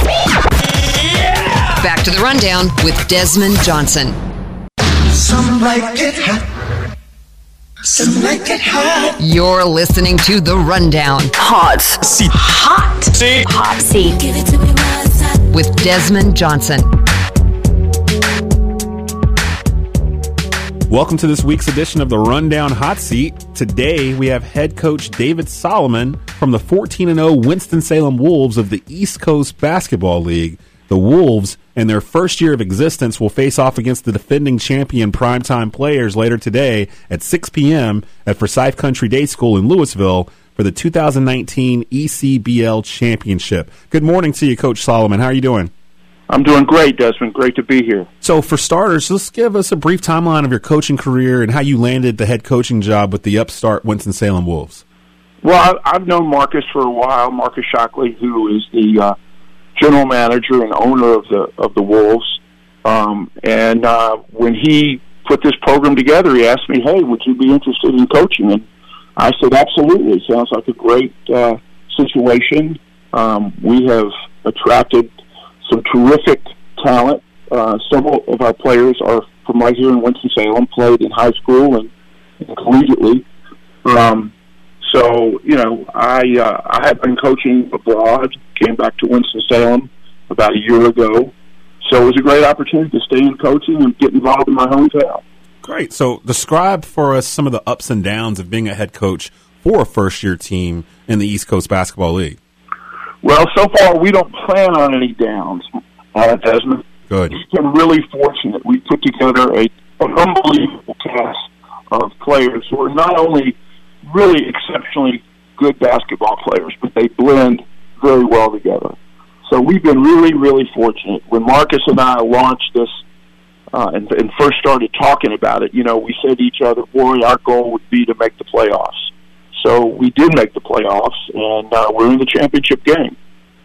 Back to the rundown with Desmond Johnson. Some like it hot. Some like it hot. You're listening to the rundown. Hot seat. Hot seat. Hot seat. Give it to me while it's hot. With Desmond Johnson. Welcome to this week's edition of the Rundown Hot Seat. Today we have head coach David Solomon from the fourteen and oh Winston-Salem Wolves of the East Coast Basketball League. The Wolves, in their first year of existence, will face off against the defending champion Primetime Players later today at six p.m. at Forsyth Country Day School in Louisville for the two thousand nineteen E C B L Championship. Good morning to you, Coach Solomon. How are you doing? I'm doing great, Desmond. Great to be here. So, for starters, let's give us a brief timeline of your coaching career and how you landed the head coaching job with the upstart Winston-Salem Wolves. Well, I've known Marcus for a while, Marcus Shockley, who is the uh, general manager and owner of the of the Wolves. Um, and uh, when he put this program together, he asked me, hey, would you be interested in coaching? And I said, absolutely. Sounds like a great uh, situation. Um, we have attracted some terrific talent. Uh, several of our players are from right here in Winston-Salem, played in high school and, and collegiately. Um, so, you know, I uh, I have been coaching abroad, came back to Winston-Salem about a year ago. So it was a great opportunity to stay in coaching and get involved in my hometown. Great. So describe for us some of the ups and downs of being a head coach for a first-year team in the East Coast Basketball League. Well, so far we don't plan on any downs, uh, Desmond. Good. We've been really fortunate. We put together a, an unbelievable cast of players who are not only really exceptionally good basketball players, but they blend very well together. So we've been really, really fortunate. When Marcus and I launched this uh, and, and first started talking about it, you know, we said to each other, boy, our goal would be to make the playoffs. So we did make the playoffs, and uh, we're in the championship game.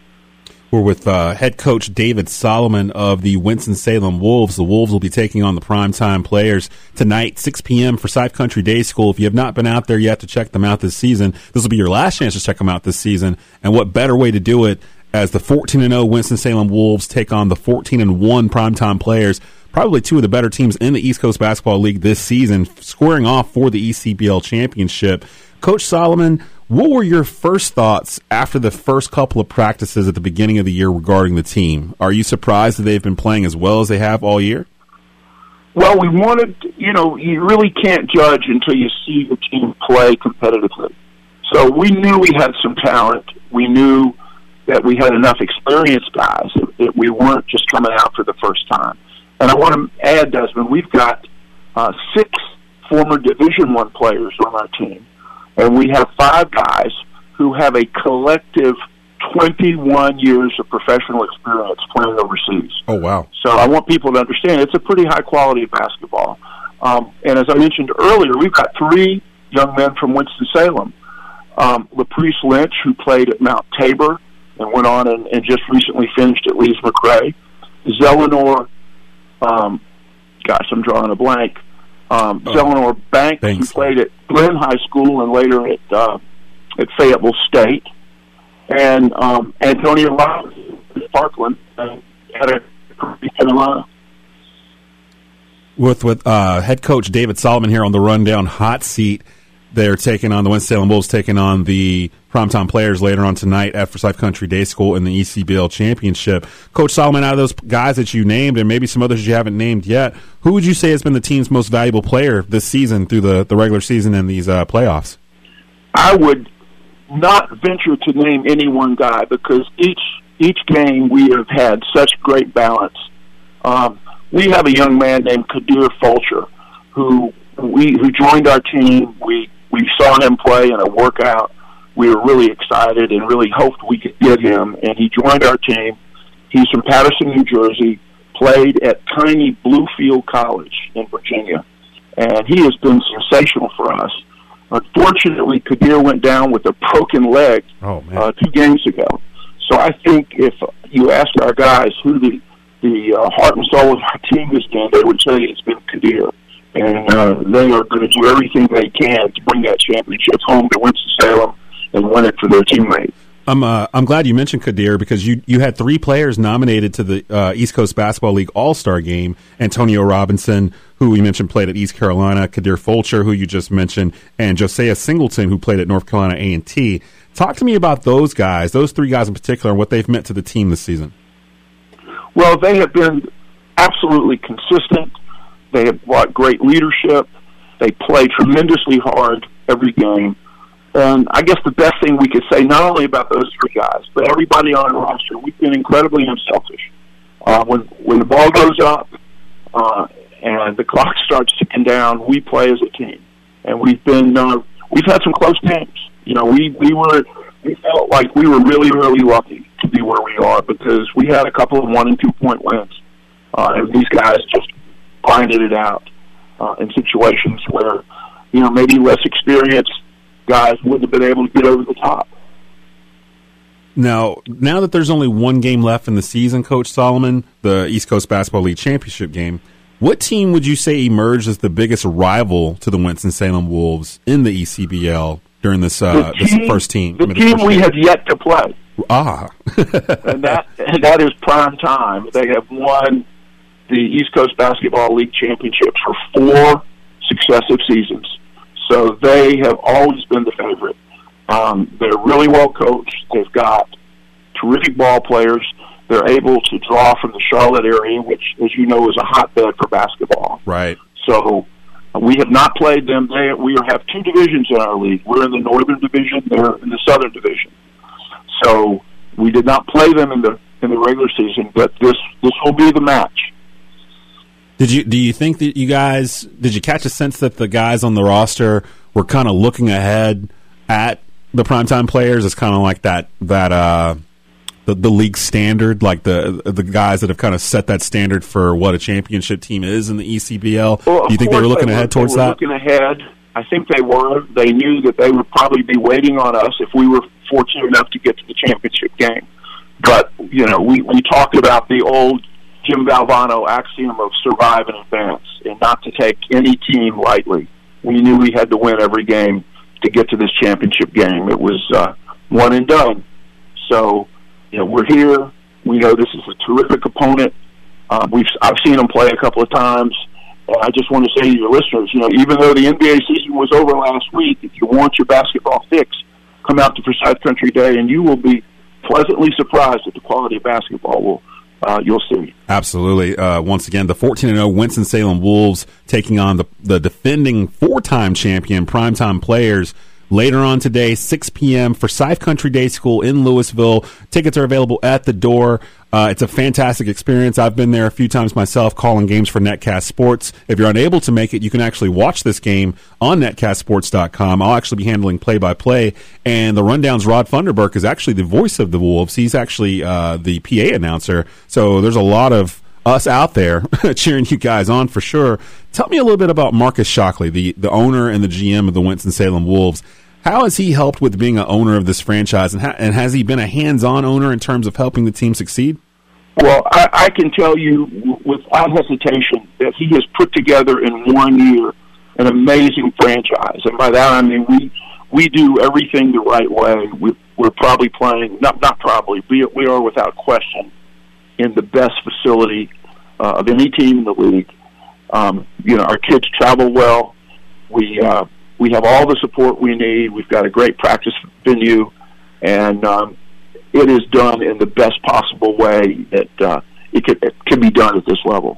We're with uh, head coach David Solomon of the Winston-Salem Wolves. The Wolves will be taking on the Primetime Players tonight, six p.m. Forsyth Country Day School. If you have not been out there yet to check them out this season, this will be your last chance to check them out this season. And what better way to do it as the fourteen and oh Winston-Salem Wolves take on the fourteen and one Primetime Players, probably two of the better teams in the East Coast Basketball League this season, squaring off for the E C B L Championship. Coach Solomon, what were your first thoughts after the first couple of practices at the beginning of the year regarding the team? Are you surprised that they've been playing as well as they have all year? Well, we wanted, you know, you really can't judge until you see the team play competitively. So we knew we had some talent. We knew that we had enough experienced guys, that we weren't just coming out for the first time. And I want to add, Desmond, we've got uh, six former Division One players on our team. And we have five guys who have a collective twenty-one years of professional experience playing overseas. Oh, wow. So I want people to understand it's a pretty high quality of basketball. Um, and as I mentioned earlier, we've got three young men from Winston-Salem. Um, Laprice Lynch, who played at Mount Tabor and went on and, and just recently finished at Lees-McRae. Zelenor, um, gosh, I'm drawing a blank. Um, oh. Zelenor Banks, Thanks. who played at Glenn High School and later at uh, at Fayetteville State, and um, Antonio Lawrence at Parkland uh, at North Carolina. With with uh, head coach David Solomon here on the Rundown Hot Seat. They're taking on the Winston-Salem Wolves, taking on the Primetime Players later on tonight at Forsyth Country Day School in the E C B L Championship. Coach Solomon, out of those guys that you named and maybe some others you haven't named yet, who would you say has been the team's most valuable player this season through the, the regular season and these uh, playoffs? I would not venture to name any one guy because each each game we have had such great balance. Um, we have a young man named Kadir Fulcher who we who joined our team. We We saw him play in a workout we were really excited and really hoped we could get him, and he joined our team. He's from Patterson, New Jersey, played at tiny Bluefield College in Virginia, and he has been sensational for us. Unfortunately, Kadir went down with a broken leg oh, uh, two games ago. So I think if you ask our guys who the, the uh, heart and soul of our team has been, they would say it's been Kadir. And uh, they are going to do everything they can to bring that championship home to Winston-Salem and win it for their teammates. I'm uh, I'm glad you mentioned Kadir because you, you had three players nominated to the uh, East Coast Basketball League All-Star Game. Antonio Robinson, who we mentioned played at East Carolina, Kadir Fulcher, who you just mentioned, and Josiah Singleton, who played at North Carolina A and T. Talk to me about those guys, those three guys in particular, and what they've meant to the team this season. Well, they have been absolutely consistent. They have brought great leadership. They play tremendously hard every game. And I guess the best thing we could say, not only about those three guys, but everybody on our roster, we've been incredibly unselfish. Uh, when when the ball goes up uh, and the clock starts ticking down, we play as a team. And we've been uh, we've had some close games. You know, we we were we felt like we were really really lucky to be where we are because we had a couple of one and two point wins, uh, and these guys just grinded it out uh, in situations where you know maybe less experienced guys wouldn't have been able to get over the top. Now, now that there's only one game left in the season, Coach Solomon, the East Coast Basketball League Championship game, what team would you say emerged as the biggest rival to the Winston-Salem Wolves in the E C B L during this, uh, team, this first team? The I mean, team first we game. have yet to play. Ah. and, that, and that is Prime Time. They have won the East Coast Basketball League Championship for four successive seasons. So they have always been the favorite. Um, they're really well coached. They've got terrific ball players. They're able to draw from the Charlotte area, which, as you know, is a hotbed for basketball. Right. So uh, we have not played them. They, we have two divisions in our league. We're in the Northern Division. They're in the Southern Division. So we did not play them in the in the regular season, but this this will be the match. Did you do you think that you guys did you catch a sense that the guys on the roster were kind of looking ahead at the primetime players as kind of like that that uh, the the league standard, like the the guys that have kind of set that standard for what a championship team is in the E C B L? Well, do you think they were looking they ahead were, towards they were that? Looking ahead, I think they were. They knew that they would probably be waiting on us if we were fortunate enough to get to the championship game. But you know, we we talked about the old Jim Valvano axiom of survive and advance, and not to take any team lightly. We knew we had to win every game to get to this championship game. It was uh, one and done. So, you know, we're here. We know this is a terrific opponent. Uh, we've I've seen them play a couple of times. And I just want to say to your listeners, you know, even though the N B A season was over last week, if you want your basketball fix, come out to Forsyth Country Day, and you will be pleasantly surprised at the quality of basketball we'll, uh, you'll see. Absolutely. Uh, once again, the fourteen and oh Winston-Salem Wolves taking on the, the defending four-time champion Primetime Players later on today, six p.m. Forsyth Country Day School in Louisville. Tickets are available at the door. Uh, it's a fantastic experience. I've been there a few times myself calling games for Netcast Sports. If you're unable to make it, you can actually watch this game on netcast sports dot com. I'll actually be handling play-by-play, and the Rundown's Rod Funderburk is actually the voice of the Wolves. He's actually uh, the P A announcer, so there's a lot of us out there cheering you guys on for sure. Tell me a little bit about Marcus Shockley, the, the owner and the G M of the Winston-Salem Wolves. How has he helped with being an owner of this franchise, and, ha- and has he been a hands-on owner in terms of helping the team succeed? Well, I, I can tell you w- without hesitation that he has put together in one year an amazing franchise. And by that I mean we we do everything the right way. We, we're probably playing, not not probably, we, we are without question in the best facility uh, of any team in the league. Um, you know, our kids travel well. We uh, we have all the support we need. We've got a great practice venue, and um, it is done in the best possible way that uh, it, can, it can be done at this level.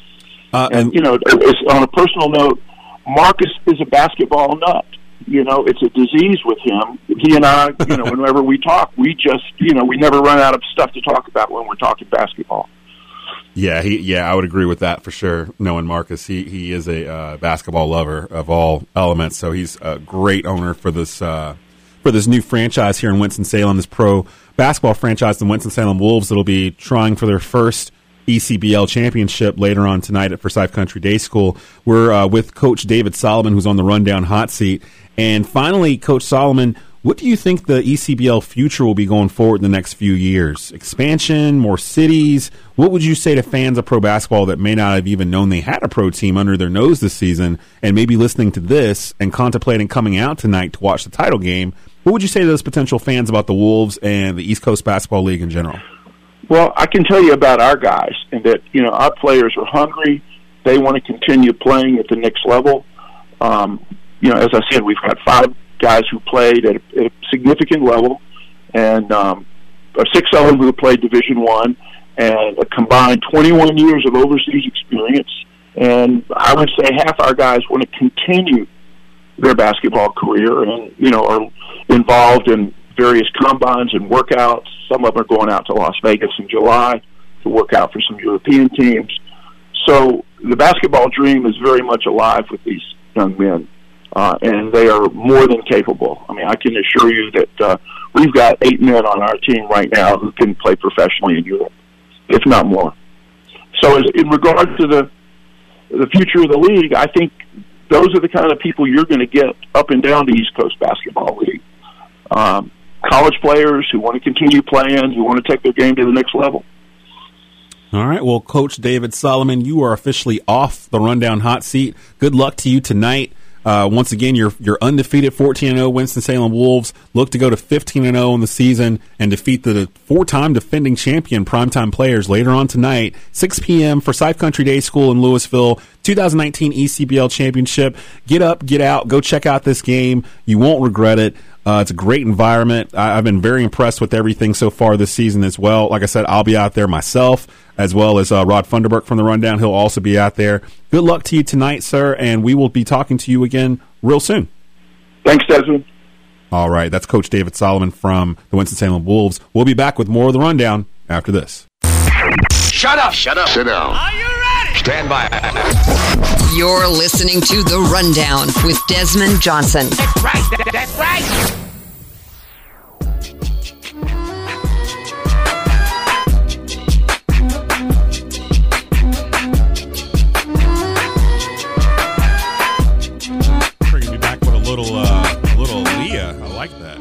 Uh, and, and, you know, it's, on a personal note, Marcus is a basketball nut. You know, it's a disease with him. He and I, you know, whenever we talk, we just, you know, we never run out of stuff to talk about when we're talking basketball. Yeah, he, yeah, I would agree with that for sure. Knowing Marcus, he he is a uh, basketball lover of all elements, so he's a great owner for this uh, for this new franchise here in Winston-Salem, this pro basketball franchise, the Winston-Salem Wolves, that'll be trying for their first E C B L championship later on tonight at Forsyth Country Day School. We're uh, with Coach David Solomon, who's on the Rundown hot seat. And finally, Coach Solomon, what do you think the E C B L future will be going forward in the next few years? Expansion, more cities? What would you say to fans of pro basketball that may not have even known they had a pro team under their nose this season and maybe listening to this and contemplating coming out tonight to watch the title game? What would you say to those potential fans about the Wolves and the East Coast Basketball League in general? Well, I can tell you about our guys, and that, you know, our players are hungry. They want to continue playing at the next level. Um, you know, as I said, we've got five guys who played at a, at a significant level, and um, or six of them who played Division One, and a combined twenty-one years of overseas experience. And I would say half our guys want to continue their basketball career, and you know, are involved in various combines and workouts. Some of them are going out to Las Vegas in July to work out for some European teams. So the basketball dream is very much alive with these young men. Uh, and they are more than capable. I mean, I can assure you that uh, we've got eight men on our team right now who can play professionally in Europe, if not more. So as, in regard to the the future of the league, I think those are the kind of people you're going to get up and down the East Coast Basketball League. Um, college players who want to continue playing, who want to take their game to the next level. All right, well, Coach David Solomon, you are officially off the Rundown hot seat. Good luck to you tonight. Uh, once again, you're you're undefeated, fourteen and oh Winston-Salem Wolves. Look to go to fifteen and oh in the season and defeat the four-time defending champion Primetime Players later on tonight, six p.m. Forsyth Country Day School in Louisville, two thousand nineteen E C B L Championship. Get up, get out, go check out this game. You won't regret it. Uh, it's a great environment. I, I've been very impressed with everything so far this season as well. Like I said, I'll be out there myself, as well as uh, Rod Funderburk from the Rundown. He'll also be out there. Good luck to you tonight, sir, and we will be talking to you again real soon. Thanks, Desmond. All right, that's Coach David Solomon from the Winston-Salem Wolves. We'll be back with more of the Rundown after this. Shut up! Shut up! Sit down. Are you ready? Stand by. You're listening to The Rundown with Desmond Johnson. That's right. That's right. Bringing me back with a little, uh, a little Leah. I like that.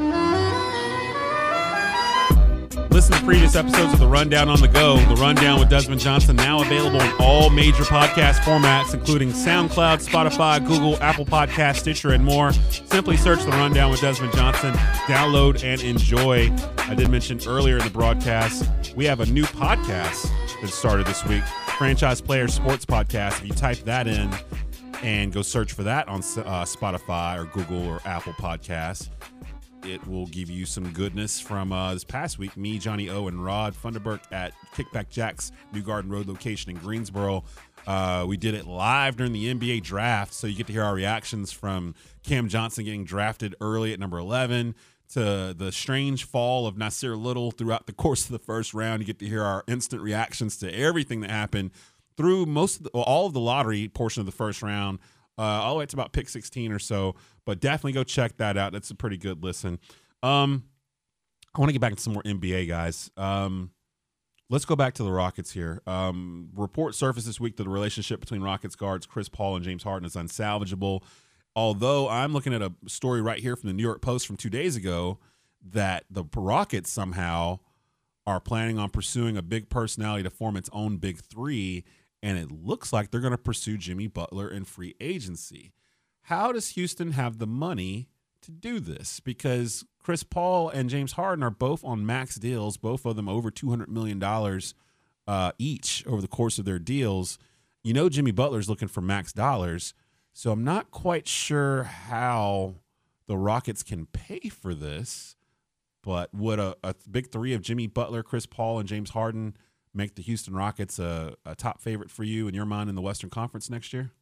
Listen to previous episodes of The Rundown on the go. The Rundown with Desmond Johnson, now available in all major podcast formats, including SoundCloud, Spotify, Google, Apple Podcasts, Stitcher, and more. Simply search The Rundown with Desmond Johnson. Download and enjoy. I did mention earlier in the broadcast, we have a new podcast that started this week, Franchise Players Sports Podcast. If you type that in and go search for that on uh, Spotify or Google or Apple Podcasts, it will give you some goodness from uh, this past week. Me, Johnny O, and Rod Funderburk at Kickback Jack's New Garden Road location in Greensboro. Uh, we did it live during the N B A draft, so you get to hear our reactions from Cam Johnson getting drafted early at number eleven to the strange fall of Nasir Little throughout the course of the first round. You get to hear our instant reactions to everything that happened through most of the, well, all of the lottery portion of the first round, uh, all the way to about pick sixteen or so. But definitely go check that out. That's a pretty good listen. Um, I want to get back into some more N B A, guys. Um, let's go back to the Rockets here. Um, report surfaced this week that the relationship between Rockets guards Chris Paul and James Harden is unsalvageable. Although I'm looking at a story right here from the New York Post from two days ago that the Rockets somehow are planning on pursuing a big personality to form its own big three, and it looks like they're going to pursue Jimmy Butler in free agency. How does Houston have the money to do this? Because Chris Paul and James Harden are both on max deals, both of them over two hundred million dollars uh, each over the course of their deals. You know Jimmy Butler's looking for max dollars, so I'm not quite sure how the Rockets can pay for this, but would a, a big three of Jimmy Butler, Chris Paul, and James Harden make the Houston Rockets a, a top favorite for you in your mind in the Western Conference next year?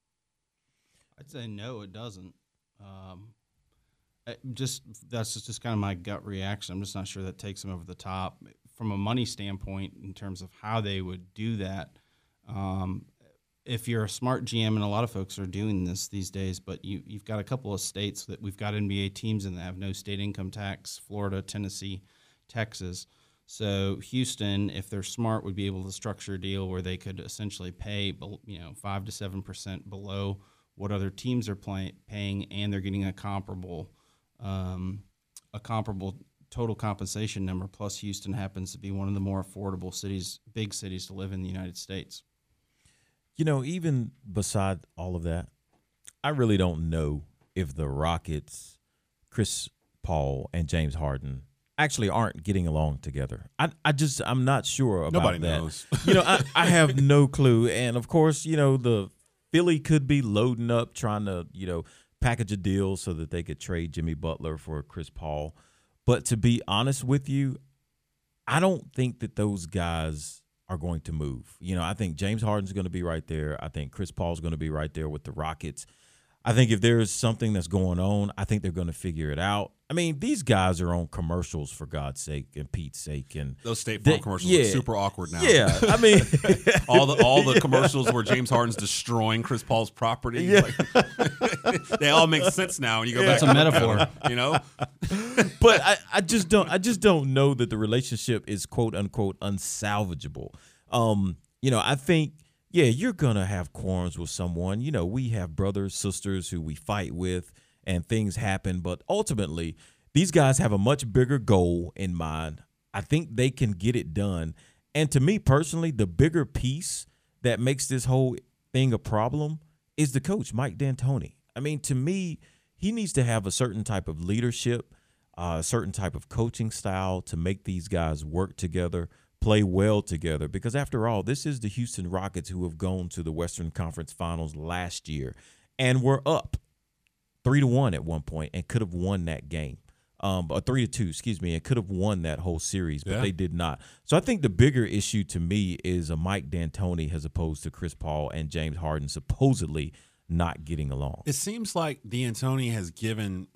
I'd say no, it doesn't. Um, it just that's just, just kind of my gut reaction. I'm just not sure that takes them over the top from a money standpoint in terms of how they would do that. Um, if you're a smart G M, and a lot of folks are doing this these days, but you, you've got a couple of states that we've got N B A teams in that have no state income tax, Florida, Tennessee, Texas. So Houston, if they're smart, would be able to structure a deal where they could essentially pay, you know, five to seven percent below what other teams are play, paying, and they're getting a comparable, um, a comparable total compensation number. Plus, Houston happens to be one of the more affordable cities, big cities to live in the United States. You know, even beside all of that, I really don't know if the Rockets, Chris Paul, and James Harden actually aren't getting along together. I, I just, I'm not sure about Nobody that. knows. You know, I, I have no clue. And of course, you know, the Philly could be loading up, trying to, you know, package a deal so that they could trade Jimmy Butler for Chris Paul. But to be honest with you, I don't think that those guys are going to move. You know, I think James Harden's going to be right there. I think Chris Paul's going to be right there with the Rockets. I think if there is something that's going on, I think they're going to figure it out. I mean, these guys are on commercials, for God's sake and Pete's sake, and those State Farm commercials yeah, are super awkward now. Yeah, I mean, all the all the commercials where James Harden's destroying Chris Paul's property. Yeah. Like, they all make sense now when you go Yeah. back. It's a to metaphor. them, you know. But I, I just don't. I just don't know that the relationship is quote unquote unsalvageable. Um, you know, I think. Yeah, you're going to have quarrels with someone. You know, we have brothers, sisters who we fight with, and things happen. But ultimately, these guys have a much bigger goal in mind. I think they can get it done. And to me personally, the bigger piece that makes this whole thing a problem is the coach, Mike D'Antoni. I mean, to me, he needs to have a certain type of leadership, uh, a certain type of coaching style to make these guys work together, play well together, because after all, this is the Houston Rockets who have gone to the Western Conference Finals last year and were up three to one at one point and could have won that game, um, or three to two, excuse me, and could have won that whole series, but Yeah. they did not. So I think the bigger issue to me is a Mike D'Antoni as opposed to Chris Paul and James Harden supposedly not getting along. It seems like D'Antoni has given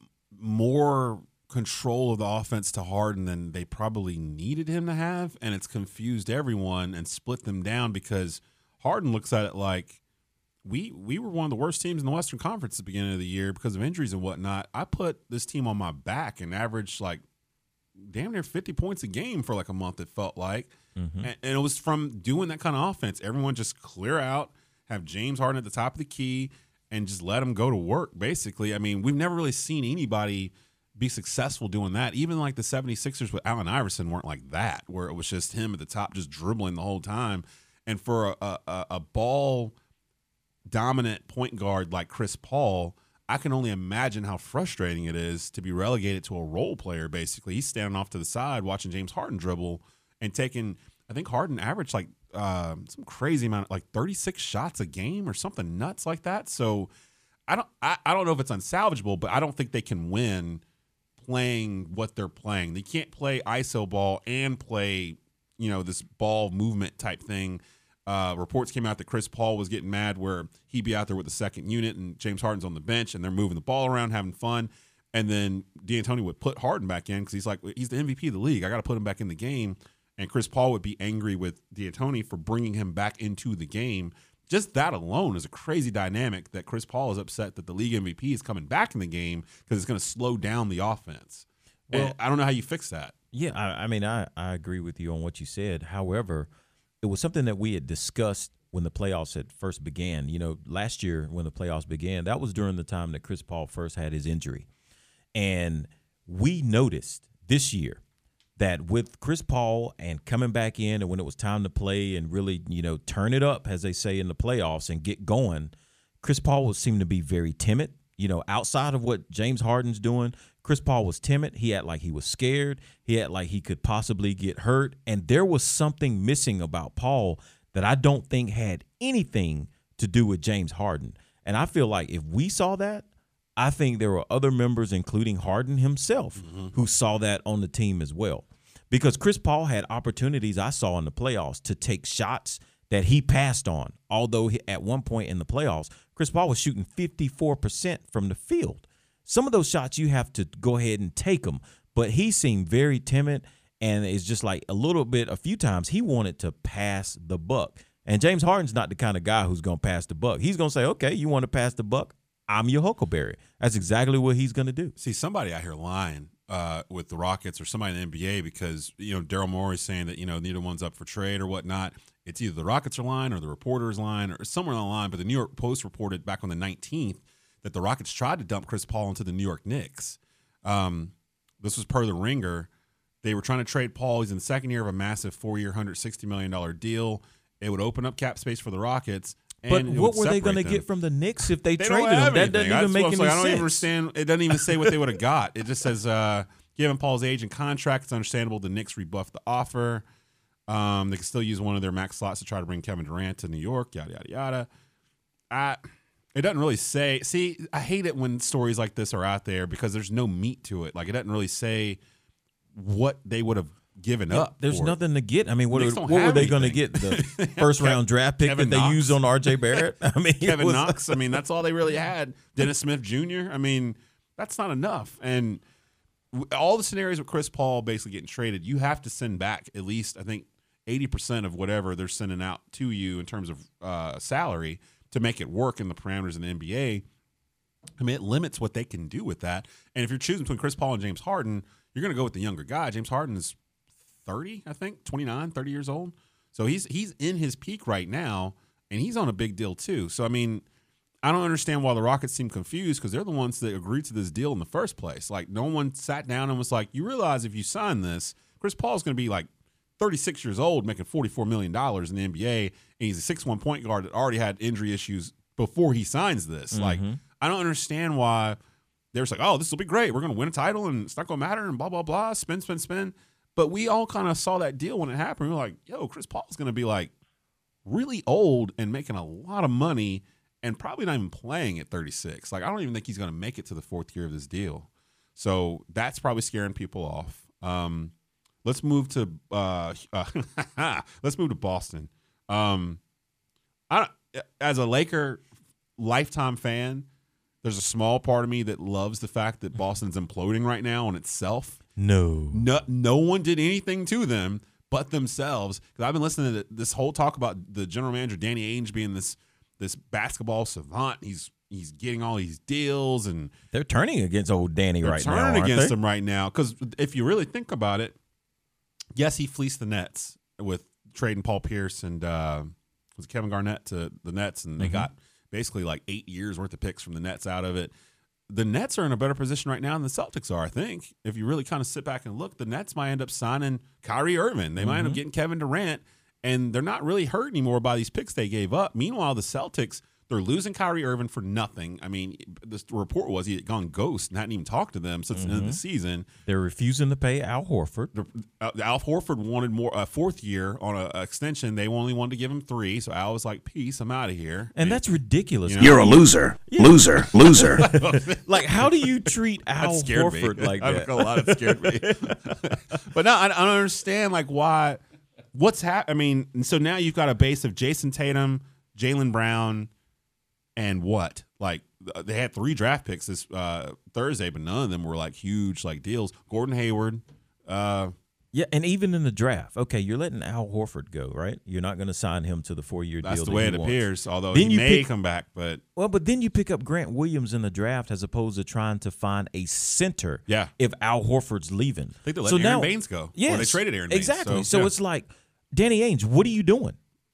more control of the offense to Harden than they probably needed him to have, and it's confused everyone and split them down because Harden looks at it like we we were one of the worst teams in the Western Conference at the beginning of the year because of injuries and whatnot. I put this team on my back and averaged like damn near fifty points a game for like a month, it felt like. Mm-hmm. And, and it was from doing that kind of offense. Everyone just clear out, have James Harden at the top of the key, and just let him go to work, basically. I mean, we've never really seen anybody be successful doing that. Even like the seventy-sixers with Allen Iverson weren't like that, where it was just him at the top just dribbling the whole time. And for a, a, a ball dominant point guard like Chris Paul, I can only imagine how frustrating it is to be relegated to a role player, basically. He's standing off to the side watching James Harden dribble and taking, I think Harden averaged like uh, some crazy amount, like thirty-six shots a game or something nuts like that. So I don't, I, I don't know if it's unsalvageable, but I don't think they can win playing what they're playing. They can't play I S O ball and play, you know, this ball movement type thing. Uh, reports came out that Chris Paul was getting mad where he'd be out there with the second unit and James Harden's on the bench and they're moving the ball around, having fun. And then D'Antoni would put Harden back in because he's like, he's the M V P of the league. I got to put him back in the game. And Chris Paul would be angry with D'Antoni for bringing him back into the game. Just that alone is a crazy dynamic that Chris Paul is upset that the league M V P is coming back in the game because it's going to slow down the offense. Well, and I don't know how you fix that. Yeah, I, I mean, I, I agree with you on what you said. However, it was something that we had discussed when the playoffs had first began. You know, last year when the playoffs began, that was during the time that Chris Paul first had his injury. And we noticed this year that with Chris Paul and coming back in and when it was time to play and really, you know, turn it up, as they say in the playoffs, and get going, Chris Paul was seemed to be very timid. You know, outside of what James Harden's doing, Chris Paul was timid. He had like he was scared. He had like he could possibly get hurt. And there was something missing about Paul that I don't think had anything to do with James Harden. And I feel like if we saw that, I think there were other members, including Harden himself, mm-hmm. who saw that on the team as well. Because Chris Paul had opportunities I saw in the playoffs to take shots that he passed on. Although he, at one point in the playoffs, Chris Paul was shooting fifty-four percent from the field. Some of those shots you have to go ahead and take them. But he seemed very timid, and it's just like a little bit, a few times he wanted to pass the buck. And James Harden's not the kind of guy who's going to pass the buck. He's going to say, okay, you want to pass the buck? I'm your Huckleberry. That's exactly what he's going to do. See, somebody out here lying uh, with the Rockets or somebody in the N B A because, you know, Daryl Morey's saying that, you know, neither one's up for trade or whatnot. It's either the Rockets are lying or the reporter's lying or somewhere on the line. But the New York Post reported back on the nineteenth that the Rockets tried to dump Chris Paul into the New York Knicks. Um, this was per the Ringer. They were trying to trade Paul. He's in the second year of a massive four-year, one hundred sixty million dollars deal. It would open up cap space for the Rockets. And but what were they going to get from the Knicks if they, they traded him? That doesn't even make any sense. I don't even understand. It doesn't even say what they would have got. It just says, uh, given Paul's age and contract, it's understandable the Knicks rebuffed the offer. Um, they can still use one of their max slots to try to bring Kevin Durant to New York, yada, yada, yada. I, it doesn't really say. See, I hate it when stories like this are out there because there's no meat to it. Like, it doesn't really say what they would have given yeah, up. There's for nothing to get. I mean, what, what were they going to get? The first round draft pick Kevin that they Knox. used on R J Barrett? I mean, Kevin was, Knox. I mean, that's all they really had. Dennis Smith Junior I mean, that's not enough. And all the scenarios with Chris Paul basically getting traded, you have to send back at least, I think, eighty percent of whatever they're sending out to you in terms of uh, salary to make it work in the parameters in the N B A. I mean, it limits what they can do with that. And if you're choosing between Chris Paul and James Harden, you're going to go with the younger guy. James Harden is thirty, I think, twenty-nine, thirty years old. So he's he's in his peak right now, and he's on a big deal too. So, I mean, I don't understand why the Rockets seem confused because they're the ones that agreed to this deal in the first place. Like, no one sat down and was like, you realize if you sign this, Chris Paul's going to be like thirty-six years old making forty-four million dollars in the N B A, and he's a six one point guard that already had injury issues before he signs this. Mm-hmm. Like, I don't understand why they're just like, oh, this will be great. We're going to win a title, and it's not going to matter, and blah, blah, blah, spin, spin, spin. But we all kind of saw that deal when it happened. We were like, yo, Chris Paul's going to be like really old and making a lot of money and probably not even playing at thirty-six. Like, I don't even think he's going to make it to the fourth year of this deal. So that's probably scaring people off. Um, let's move to uh, uh, let's move to Boston. Um, I as a Laker lifetime fan, there's a small part of me that loves the fact that Boston's imploding right now on itself. No. No, no one did anything to them but themselves. Because I've been listening to this whole talk about the general manager, Danny Ainge, being this this basketball savant. He's he's getting all these deals. And they're turning against old Danny right now, They're turning against they? him right now. Because if you really think about it, yes, he fleeced the Nets with trading Paul Pierce and uh, was it Kevin Garnett to the Nets, and they mm-hmm. got basically like eight years worth of picks from the Nets out of it. The Nets are in a better position right now than the Celtics are, I think. If you really kind of sit back and look, the Nets might end up signing Kyrie Irving. They mm-hmm. might end up getting Kevin Durant, and they're not really hurt anymore by these picks they gave up. Meanwhile, the Celtics, they're losing Kyrie Irving for nothing. I mean, the report was he had gone ghost and hadn't even talked to them since mm-hmm. the end of the season. They're refusing to pay Al Horford. Uh, Al Horford wanted more a uh, fourth year on an extension. They only wanted to give him three, so Al was like, peace, I'm out of here. And, and that's ridiculous. You know? You're a loser. Yeah. Loser. Loser. Like, how do you treat Al Horford me. like I that? A lot of scared me. But no, I, I don't understand, like, why, what's happening. I mean, so now you've got a base of Jason Tatum, Jaylen Brown, and what? Like, they had three draft picks this uh, Thursday, but none of them were like huge like deals. Gordon Hayward. Uh, yeah, and even in the draft, okay, you're letting Al Horford go, right? You're not going to sign him to the four-year deal. That's the that way he it wants. appears, although then he you may pick, come back. But Well, but then you pick up Grant Williams in the draft as opposed to trying to find a center yeah. if Al Horford's leaving. I think they let so Aaron now, Baines go. Yes, or they traded Aaron Baines. Exactly. So, so yeah. it's like, Danny Ainge, what are you doing?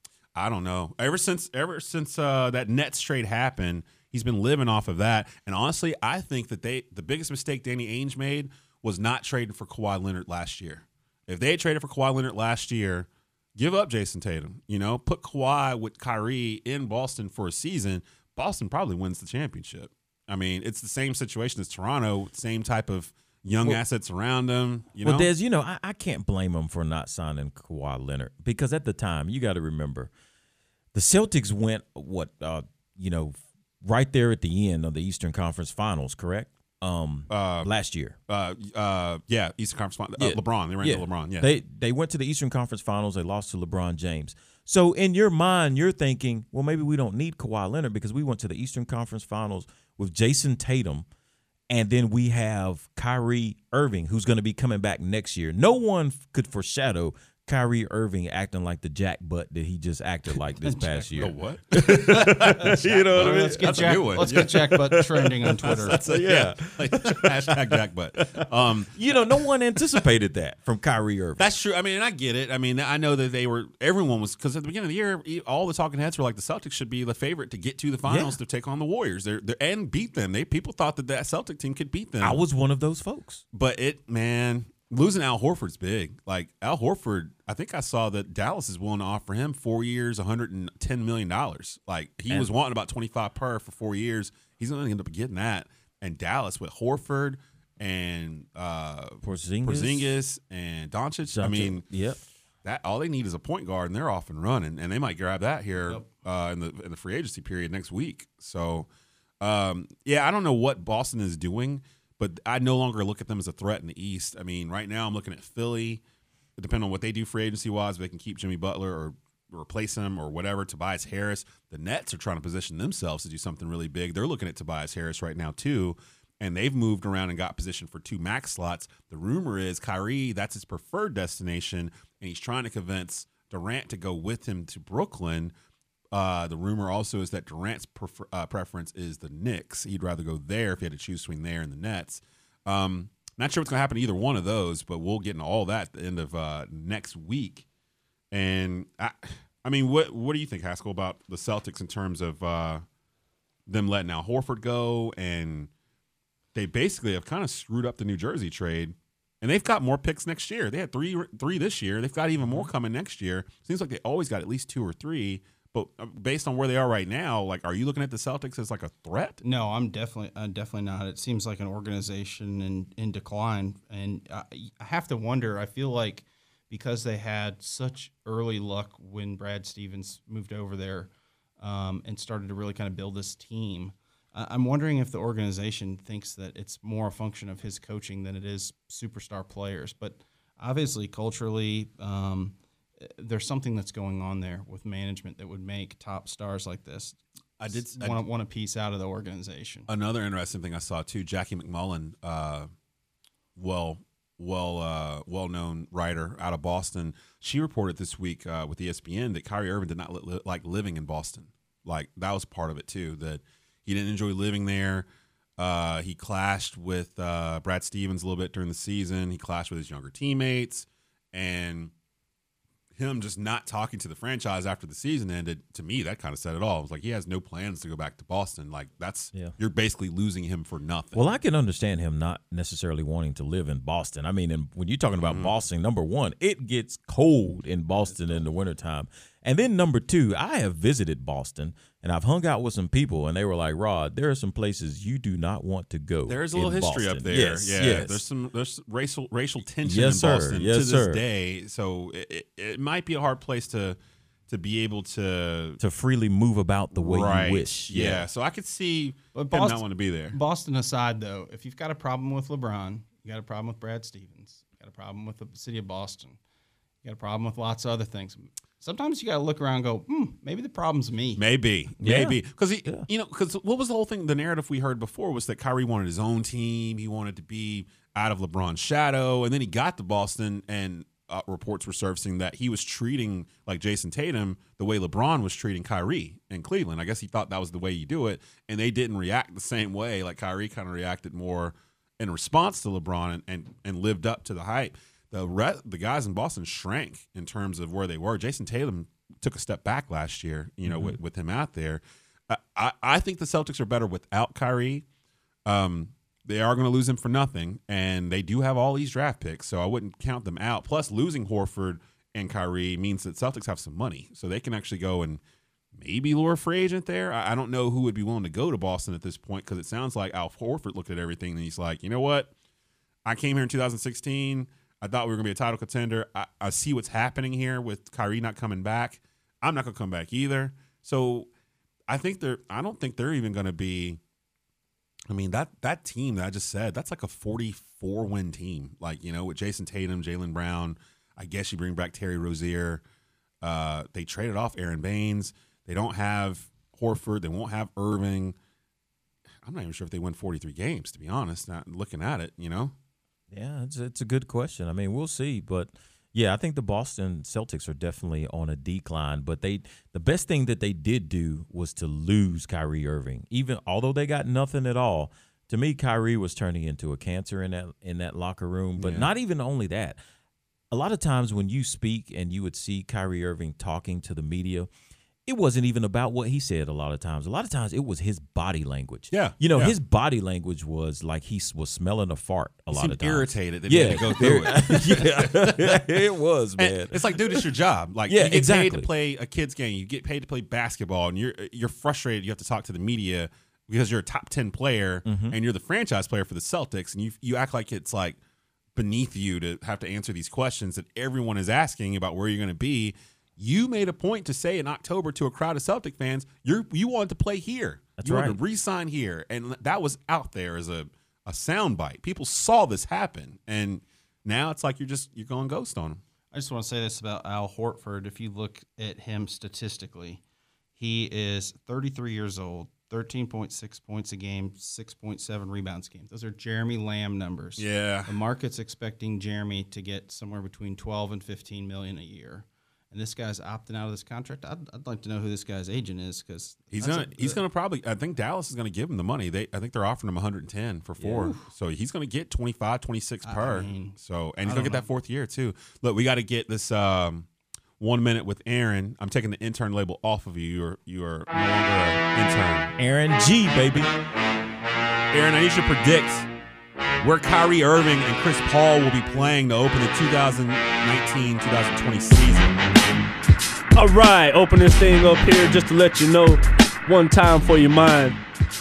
I don't know. Ever since ever since uh, that Nets trade happened, he's been living off of that. And honestly, I think that they the biggest mistake Danny Ainge made was not trading for Kawhi Leonard last year. If they had traded for Kawhi Leonard last year, give up Jason Tatum. You know, put Kawhi with Kyrie in Boston for a season. Boston probably wins the championship. I mean, it's the same situation as Toronto, same type of young well, assets around them. You know? Well, Des, you know, I, I can't blame them for not signing Kawhi Leonard because at the time, you got to remember, the Celtics went, what, uh, you know, right there at the end of the Eastern Conference Finals, correct? Um, uh, last year. Uh, uh, yeah, Eastern Conference Finals. Uh, yeah. LeBron. They ran yeah. to LeBron, yeah. They, they went to the Eastern Conference Finals. They lost to LeBron James. So in your mind, you're thinking, well, maybe we don't need Kawhi Leonard because we went to the Eastern Conference Finals with Jason Tatum, and then we have Kyrie Irving, who's going to be coming back next year. No one could foreshadow Kyrie Irving acting like the jackbutt that he just acted like this past year. The what? You know what I mean? Let's get That's a Jack, new one. let's Yeah. get Jackbutt trending on Twitter. That's a, yeah. Like, hashtag jackbutt. Um, You know, no one anticipated that from Kyrie Irving. That's true. I mean, and I get it. I mean, I know that they were, everyone was, because at the beginning of the year, e- all the talking heads were like the Celtics should be the favorite to get to the finals Yeah. to take on the Warriors they're, they're, and beat them. They People thought that that Celtic team could beat them. I was one of those folks. But it, man, losing Al Horford's big. Like, Al Horford, I think I saw that Dallas is willing to offer him four years, one hundred ten million dollars. Like, he And- was wanting about twenty-five per for four years. He's going to end up getting that. And Dallas with Horford and uh, Porzingis. Porzingis and Doncic. I mean, yep. that all they need is a point guard, and they're off and running. And they might grab that here Yep. uh, in the in the free agency period next week. So, um, yeah, I don't know what Boston is doing, but I no longer look at them as a threat in the East. I mean, right now I'm looking at Philly. Depending on what they do free agency wise, if they can keep Jimmy Butler or replace him or whatever. Tobias Harris. The Nets are trying to position themselves to do something really big. They're looking at Tobias Harris right now too, and they've moved around and got positioned for two max slots. The rumor is Kyrie, that's his preferred destination, and he's trying to convince Durant to go with him to Brooklyn. Uh, the rumor also is that Durant's prefer, uh, preference is the Knicks. He'd rather go there if he had to choose between there and the Nets. Um, not sure what's going to happen to either one of those, but we'll get into all that at the end of uh, next week. And I, I mean, what what do you think, Haskell, about the Celtics in terms of uh, them letting Al Horford go? And they basically have kind of screwed up the New Jersey trade. And they've got more picks next year. They had three three this year. They've got even more coming next year. Seems like they always got at least two or three. But based on where they are right now, like, are you looking at the Celtics as like a threat? No, I'm definitely, uh, definitely not. It seems like an organization in, in decline, and I, I have to wonder. I feel like because they had such early luck when Brad Stevens moved over there um, and started to really kind of build this team, uh, I'm wondering if the organization thinks that it's more a function of his coaching than it is superstar players. But obviously, culturally, um, there's something that's going on there with management that would make top stars like this I did want, want a piece out of the organization. Another interesting thing I saw too, Jackie McMullen, uh, well, well, uh, well-known writer out of Boston. She reported this week uh, with E S P N that Kyrie Irving did not li- li- like living in Boston. Like, that was part of it too. That he didn't enjoy living there. Uh, he clashed with uh, Brad Stevens a little bit during the season. He clashed with his younger teammates, and him just not talking to the franchise after the season ended, to me, that kind of said it all. It was like, he has no plans to go back to Boston. Like, that's Yeah. you're basically losing him for nothing. Well, I can understand him not necessarily wanting to live in Boston. I mean, and when you're talking about Mhm. Boston, number one, it gets cold in Boston in the wintertime. And then number two, I have visited Boston, and I've hung out with some people, and they were like, Rod, there are some places you do not want to go. There's a little in history Boston. up there. Yes, yeah, yes. there's some there's racial racial tension Yes, in sir. Boston Yes, to this sir. day. So it, it, it might be a hard place to to be able to to freely move about the way right. you wish. Yeah. so I could see But him Boston, not want to be there. Boston aside, though, if you've got a problem with LeBron, you got a problem with Brad Stevens, you got a problem with the city of Boston, you got a problem with lots of other things. Sometimes you got to look around and go, hmm, maybe the problem's me. Maybe, Yeah. maybe because he, Yeah. you know, because what was the whole thing? The narrative we heard before was that Kyrie wanted his own team. He wanted to be out of LeBron's shadow, and then he got to Boston, and uh, reports were surfacing that he was treating like Jason Tatum the way LeBron was treating Kyrie in Cleveland. I guess he thought that was the way you do it, and they didn't react the same way. Like, Kyrie kind of reacted more in response to LeBron and, and and lived up to the hype. The re- the guys in Boston shrank in terms of where they were. Jason Tatum took a step back last year, you know, Mhm. with, with him out there. I, I, I think the Celtics are better without Kyrie. Um, they are going to lose him for nothing, and they do have all these draft picks, so I wouldn't count them out. Plus, losing Horford and Kyrie means that Celtics have some money, so they can actually go and maybe lure a free agent there. I, I don't know who would be willing to go to Boston at this point, because it sounds like Al Horford looked at everything and he's like, you know what? I came here in two thousand sixteen. I thought we were going to be a title contender. I, I see what's happening here with Kyrie not coming back. I'm not going to come back either. So I think they're. I don't think they're even going to be. I mean, that that team that I just said, that's like a forty-four win team. Like, you know, with Jason Tatum, Jaylen Brown. I guess you bring back Terry Rozier. Uh, they traded off Aaron Baines. They don't have Horford. They won't have Irving. I'm not even sure if they win forty-three games, to be honest. Not looking at it, you know. Yeah, it's it's a good question. I mean, we'll see, but Yeah, I think the Boston Celtics are definitely on a decline, but they the best thing that they did do was to lose Kyrie Irving. Even although they got nothing at all, to me, Kyrie was turning into a cancer in that in that locker room. But Yeah. not even only that. A lot of times when you speak and you would see Kyrie Irving talking to the media, it wasn't even about what he said a lot of times. A lot of times it was his body language. Yeah. You know, yeah. his body language was like he s- was smelling a fart a He lot seemed of times. irritated that yeah. he had to go through it. yeah. it was, And man. it's like, dude, it's your job. Like, Yeah, you get exactly. paid to play a kid's game. You get paid to play basketball, and you're you're frustrated. You have to talk to the media because you're a top ten player Mhm. and you're the franchise player for the Celtics, and you you act like it's like beneath you to have to answer these questions that everyone is asking about where you're going to be. You made a point to say in October to a crowd of Celtic fans, you're you wanted to play here. That's you wanted right. to re-sign here, and that was out there as a a soundbite. People saw this happen, and now it's like you're just you're going ghost on them. I just want to say this about Al Horford. If you look at him statistically, he is thirty-three years old, thirteen point six points a game, six point seven rebounds a game. Those are Jeremy Lamb numbers. Yeah. The market's expecting Jeremy to get somewhere between twelve and fifteen million a year. And this guy's opting out of this contract. I'd, I'd like to know who this guy's agent is because He's gonna he's gonna probably I think Dallas is gonna give him the money. They I think they're offering him one hundred ten for four. Yeah. So he's gonna get twenty-five, twenty-six I per. mean, so and he's I gonna don't get that know. fourth year too. Look, we got to get this um, one minute with Aaron. I'm taking the intern label off of you. You're you are no longer an intern. Aaron G, baby. Aaron, I need you to predict where Kyrie Irving and Chris Paul will be playing to open the twenty nineteen twenty twenty season. All right, open this thing up here just to let you know one time for your mind.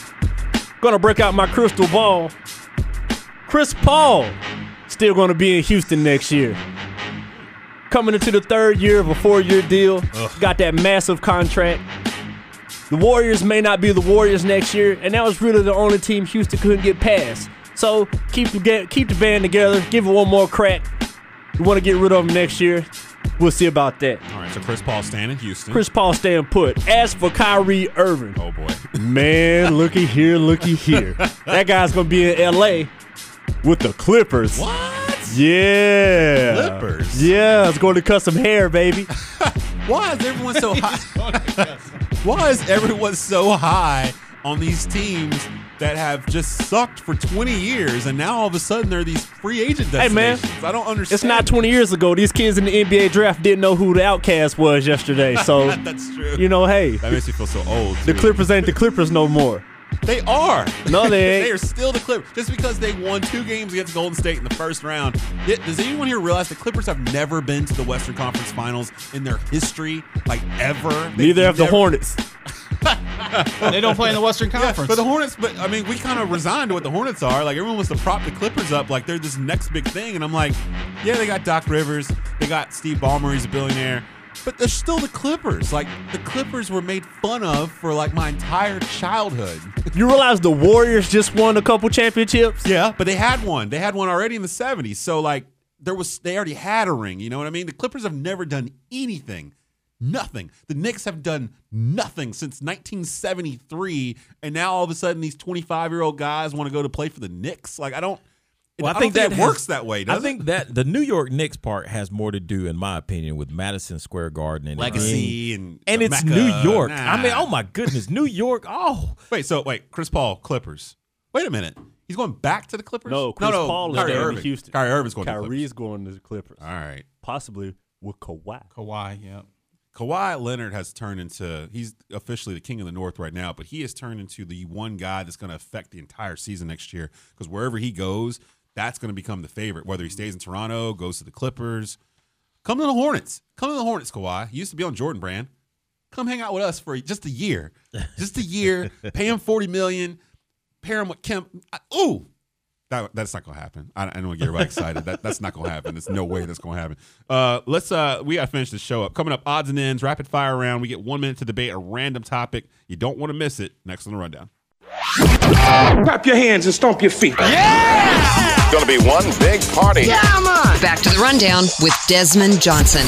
Gonna break out my crystal ball. Chris Paul still gonna be in Houston next year. Coming into the third year of a four-year deal. Ugh. Got that massive contract. The Warriors may not be the Warriors next year, and that was really the only team Houston couldn't get past. So keep the ga- keep the band together. Give it one more crack. We want to get rid of them next year. We'll see about that. All right, so Chris Paul staying in Houston. Chris Paul staying put. As for Kyrie Irving, oh boy, man, looky here, looky here. That guy's gonna be in L A with the Clippers. What? Yeah, Clippers? Yeah, it's going to cut some hair, baby. Why is everyone so high? Why is everyone so high on these teams that have just sucked for twenty years, and now all of a sudden they're these free agent Hey man, destinations? I don't understand. It's not twenty years ago. These kids in the N B A draft didn't know who the outcast was yesterday. So That's true. you know, hey, That makes me feel so old. the too. Clippers ain't the Clippers no more. They are. No, they ain't. They are still the Clippers. Just because they won two games against Golden State in the first round. Yet, does anyone here realize the Clippers have never been to the Western Conference Finals in their history, like ever? They Neither have the never- Hornets. they don't play in the Western Conference. Yeah, but the Hornets, but I mean, we kind of resigned to what the Hornets are. Like, everyone wants to prop the Clippers up like they're this next big thing. And I'm like, yeah, they got Doc Rivers. They got Steve Ballmer. He's a billionaire. But they're still the Clippers. Like, the Clippers were made fun of for, like, my entire childhood. You realize the Warriors just won a couple championships? Yeah, but they had one. They had one already in the seventies. So, like, there was they already had a ring. You know what I mean? The Clippers have never done anything. Nothing. The Knicks have done nothing since nineteen seventy-three, and now all of a sudden these twenty-five-year-old guys want to go to play for the Knicks. Like, I don't. Well, I, I think don't that think it has- works that way. Does I think it? that the New York Knicks part has more to do, in my opinion, with Madison Square Garden and Legacy and, and and it's Mecca. New York. Nah. I mean, oh my goodness, New York. Oh, Wait, so wait, Chris Paul, Clippers. Wait a minute, he's going back to the Clippers? No, Chris no, no, Paul is Kyrie staying Irving. in Houston. Kyrie Irving's going to the Kyrie's Clippers. going to the Clippers. All right, Possibly with Kawhi. Kawhi, yeah. Kawhi Leonard has turned into, he's officially the king of the North right now, but he has turned into the one guy that's going to affect the entire season next year, because wherever he goes, that's going to become the favorite, whether he stays in Toronto, goes to the Clippers. Come to the Hornets. Come to the Hornets, Kawhi. You used to be on Jordan Brand. Come hang out with us for just a year. Just a year. Pay him forty million dollars. Pair him with Kemp. I, ooh. That, that's not going to happen. I, I don't want to get everybody excited. That, that's not going to happen. There's no way that's going to happen. Uh, let's. Uh, we got to finish the show up. Coming up, odds and ends, rapid fire round. We get one minute to debate a random topic. You don't want to miss it. Next on the Rundown. Clap your hands and stomp your feet. It's going to be one big party. Yeah, man. Back to the Rundown with Desmond Johnson.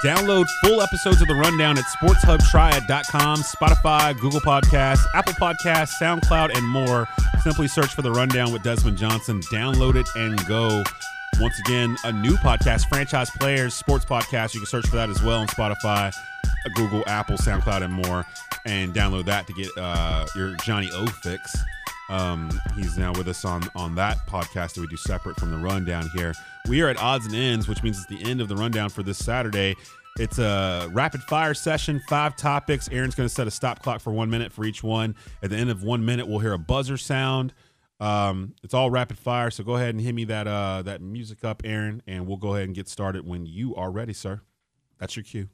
Download full episodes of The Rundown at sports hub triad dot com, Spotify, Google Podcasts, Apple Podcasts, SoundCloud, and more. Simply search for The Rundown with Desmond Johnson. Download it and go. Once again, a new podcast, Franchise Players Sports Podcast. You can search for that as well on Spotify, Google, Apple, SoundCloud, and more. And download that to get uh, your Johnny O fix. Um, he's now with us on, on that podcast that we do separate from The Rundown here. We are at Odds and Ends, which means it's the end of The Rundown for this Saturday. It's a rapid fire session, five topics. Aaron's going to set a stop clock for one minute for each one. At the end of one minute, we'll hear a buzzer sound. Um, it's all rapid fire, so go ahead and hit me that uh, that music up, Aaron, and we'll go ahead and get started when you are ready, sir. That's your cue.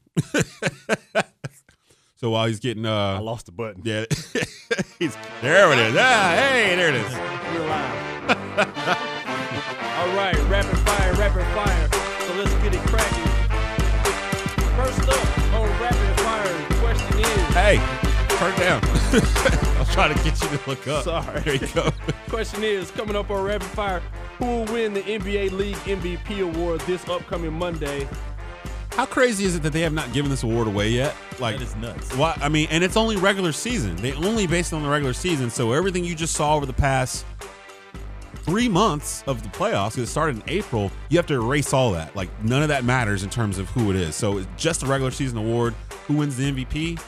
So while he's getting, uh, I lost the button. Yeah, he's there. It is. Ah, hey, there it is. We're live. All right, rapid fire, rapid fire. So let's get it cracking. First up on rapid fire, the question is. Hey, turn it down. I was trying to get you to look up. Sorry. There you go. Question is, coming up on rapid fire, who will win the N B A League M V P award this upcoming Monday? How crazy is it that they have not given this award away yet? Like, that is nuts. Why? I mean, and it's only regular season. They only based it on the regular season. So everything you just saw over the past three months of the playoffs, because it started in April, you have to erase all that. Like, none of that matters in terms of who it is. So it's just a regular season award. Who wins the M V P?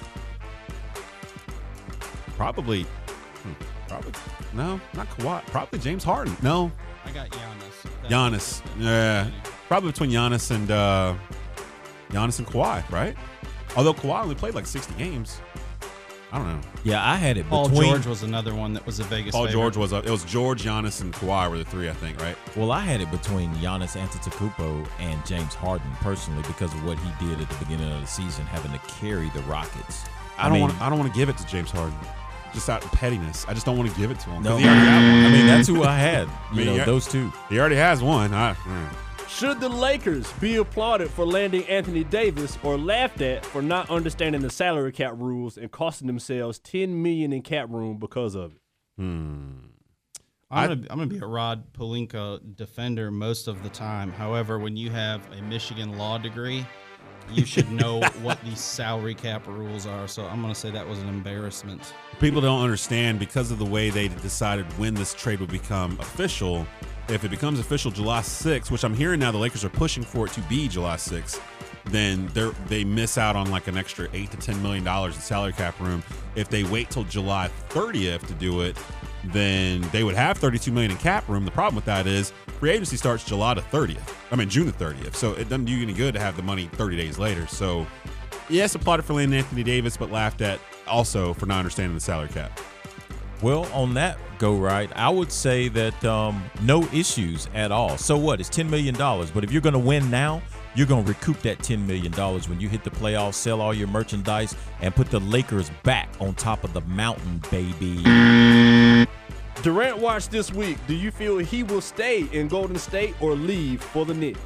Probably, hmm, probably, no, not Kawhi. Probably James Harden. No. I got Giannis. That Giannis. Yeah. Probably between Giannis and uh, Giannis and Kawhi, right? Although Kawhi only played like sixty games. I don't know. Yeah, I had it Paul between. George was another one that was a Vegas Paul favorite. George was up. It was George, Giannis, and Kawhi were the three, I think, right? Well, I had it between Giannis Antetokounmpo and James Harden personally because of what he did at the beginning of the season, having to carry the Rockets. I, don't want. I don't want to give it to James Harden, just out of pettiness. I just don't want to give it to him. No, he already had one. I mean that's who I had. You I mean, know, he, those two. He already has one. I, mm. Should the Lakers be applauded for landing Anthony Davis or laughed at for not understanding the salary cap rules and costing themselves ten million dollars in cap room because of it? Hmm. I'm gonna, I'm gonna be a Rod Pelinka defender most of the time. However, when you have a Michigan law degree, you should know what these salary cap rules are. So I'm gonna say that was an embarrassment. People don't understand because of the way they decided when this trade would become official. If it becomes official July sixth, which I'm hearing now the Lakers are pushing for it to be July sixth, then they they miss out on like an extra eight to ten million dollars in salary cap room. If they wait till July thirtieth to do it, then they would have thirty-two million dollars in cap room. The problem with that is free agency starts July the thirtieth. I mean June the thirtieth. So it doesn't do you any good to have the money thirty days later. So yes, applauded for landing Anthony Davis, but laughed at also for not understanding the salary cap. Well, on that go right, I would say that um, no issues at all. So what? It's ten million dollars. But if you're going to win now, you're going to recoup that ten million dollars when you hit the playoffs, sell all your merchandise, and put the Lakers back on top of the mountain, baby. Durant watched this week. Do you feel he will stay in Golden State or leave for the Knicks?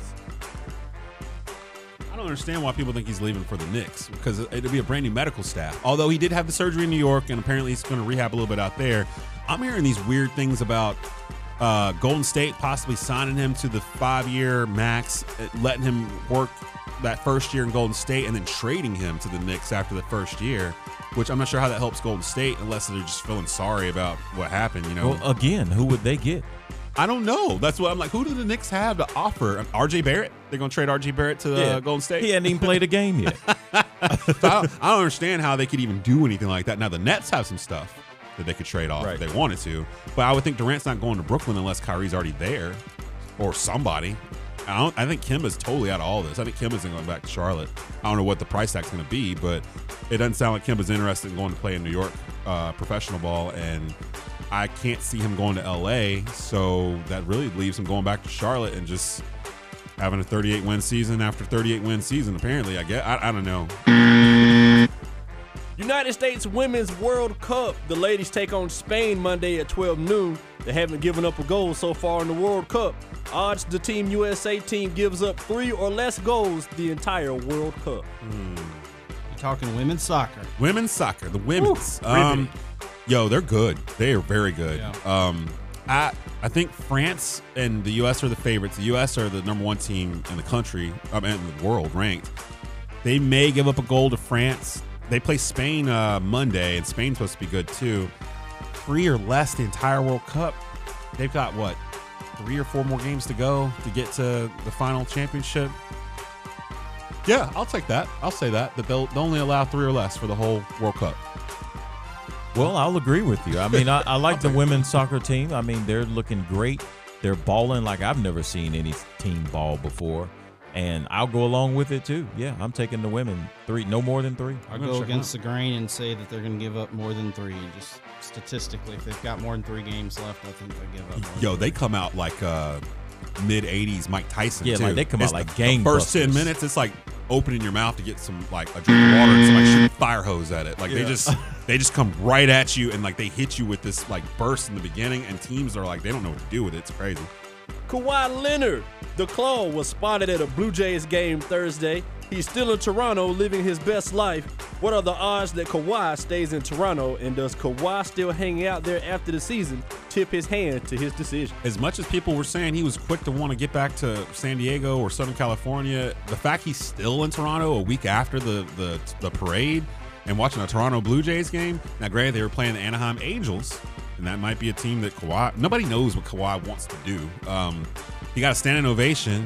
I don't understand why people think he's leaving for the Knicks because it'll be a brand new medical staff. Although he did have the surgery in New York and apparently he's going to rehab a little bit out there. I'm hearing these weird things about uh, Golden State possibly signing him to the five-year max, letting him work that first year in Golden State and then trading him to the Knicks after the first year, which I'm not sure how that helps Golden State unless they're just feeling sorry about what happened. You know, well, again, who would they get? I don't know. That's what I'm like. Who do the Knicks have to offer? R J Barrett? They're going to trade R J Barrett to uh, yeah. Golden State? He hadn't even played a game yet. so I, don't, I don't understand how they could even do anything like that. Now, the Nets have some stuff that they could trade off right. if they wanted to. But I would think Durant's not going to Brooklyn unless Kyrie's already there or somebody. I, don't, I think Kemba's totally out of all this. I think Kemba's going back to Charlotte. I don't know what the price tag's going to be, but it doesn't sound like Kemba's interested in going to play in New York uh, professional ball, and I can't see him going to L A, so that really leaves him going back to Charlotte and just having a thirty-eight win season after thirty-eight win season, apparently. I guess. I, I don't know. United States Women's World Cup. The ladies take on Spain Monday at twelve noon. They haven't given up a goal so far in the World Cup. Odds the Team U S A team gives up three or less goals the entire World Cup. Hmm. You're talking women's soccer. Women's soccer. The women's. Woo, um, yo, they're good. They are very good. Yeah. Um, I I think France and the U S are the favorites. The U S are the number one team in the country, um, in the world ranked. They may give up a goal to France. They play Spain uh, Monday, and Spain's supposed to be good too. Three or less the entire World Cup. They've got, what, three or four more games to go to get to the final championship? Yeah, I'll take that. I'll say that, that they'll, they'll only allow three or less for the whole World Cup. Well, I'll agree with you. I mean, I, I like the women's soccer team. I mean, they're looking great. They're balling like I've never seen any team ball before. And I'll go along with it, too. Yeah, I'm taking the women. Three, no more than three. I'll go against the grain and say that they're going to give up more than three. Just statistically, if they've got more than three games left, I think they'll give up more. Yo, they come out like uh, mid eighties Mike Tyson, yeah, too. like they come it's out like the, gangbusters. The first ten minutes, it's like opening your mouth to get some, like, a drink of water and somebody shooting a fire hose at it. Like, Yeah. they just they just come right at you, and, like, they hit you with this, like, burst in the beginning, and teams are like, they don't know what to do with it. It's crazy. Kawhi Leonard, the Claw, was spotted at a Blue Jays game Thursday. He's still in Toronto living his best life. What are the odds that Kawhi stays in Toronto, and does Kawhi still hang out there after the season tip his hand to his decision? As much as people were saying he was quick to want to get back to San Diego or Southern California, the fact he's still in Toronto a week after the, the, the parade and watching a Toronto Blue Jays game. Now, granted, they were playing the Anaheim Angels, and that might be a team that Kawhi, nobody knows what Kawhi wants to do. Um, he got a standing ovation.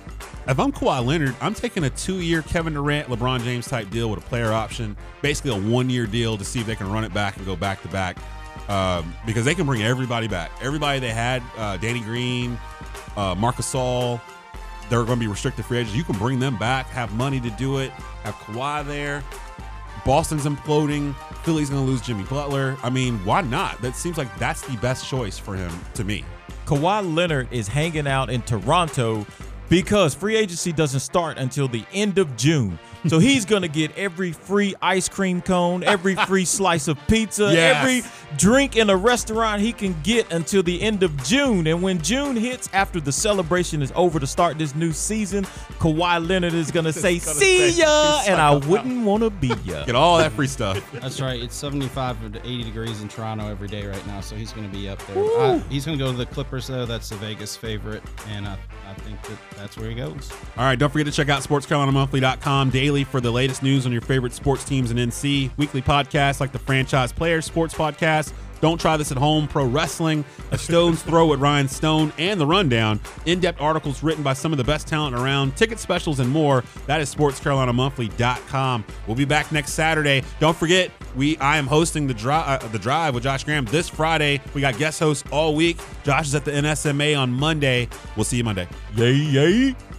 If I'm Kawhi Leonard, I'm taking a two-year Kevin Durant, LeBron James type deal with a player option, basically a one-year deal to see if they can run it back and go back-to-back, um, because they can bring everybody back. Everybody they had, uh, Danny Green, uh, Marc Gasol, they're going to be restricted free agents. You can bring them back, have money to do it, have Kawhi there. Boston's imploding. Philly's going to lose Jimmy Butler. I mean, why not? That seems like that's the best choice for him to me. Kawhi Leonard is hanging out in Toronto because free agency doesn't start until the end of June. So he's going to get every free ice cream cone, every free slice of pizza, Yes. every drink in a restaurant he can get until the end of June. And when June hits, after the celebration is over to start this new season, Kawhi Leonard is going to say, see ya, and I wouldn't want to be ya. Get all that free stuff. That's right. It's seventy-five to eighty degrees in Toronto every day right now, so he's going to be up there. Woo. Uh, he's going to go to the Clippers, though. That's the Vegas favorite, and I, I think that that's where he goes. All right, don't forget to check out sports carolina monthly dot com daily for the latest news on your favorite sports teams in N C. Weekly podcasts like the Franchise Players Sports Podcast, Don't Try This at Home, Pro Wrestling, A Stone's Throw with Ryan Stone, and The Rundown. In-depth articles written by some of the best talent around, ticket specials, and more. That is sports carolina monthly dot com. We'll be back next Saturday. Don't forget, we I am hosting the, dri- uh, the Drive with Josh Graham this Friday. We got guest hosts all week. Josh is at the N S M A on Monday. We'll see you Monday. Yay, yay.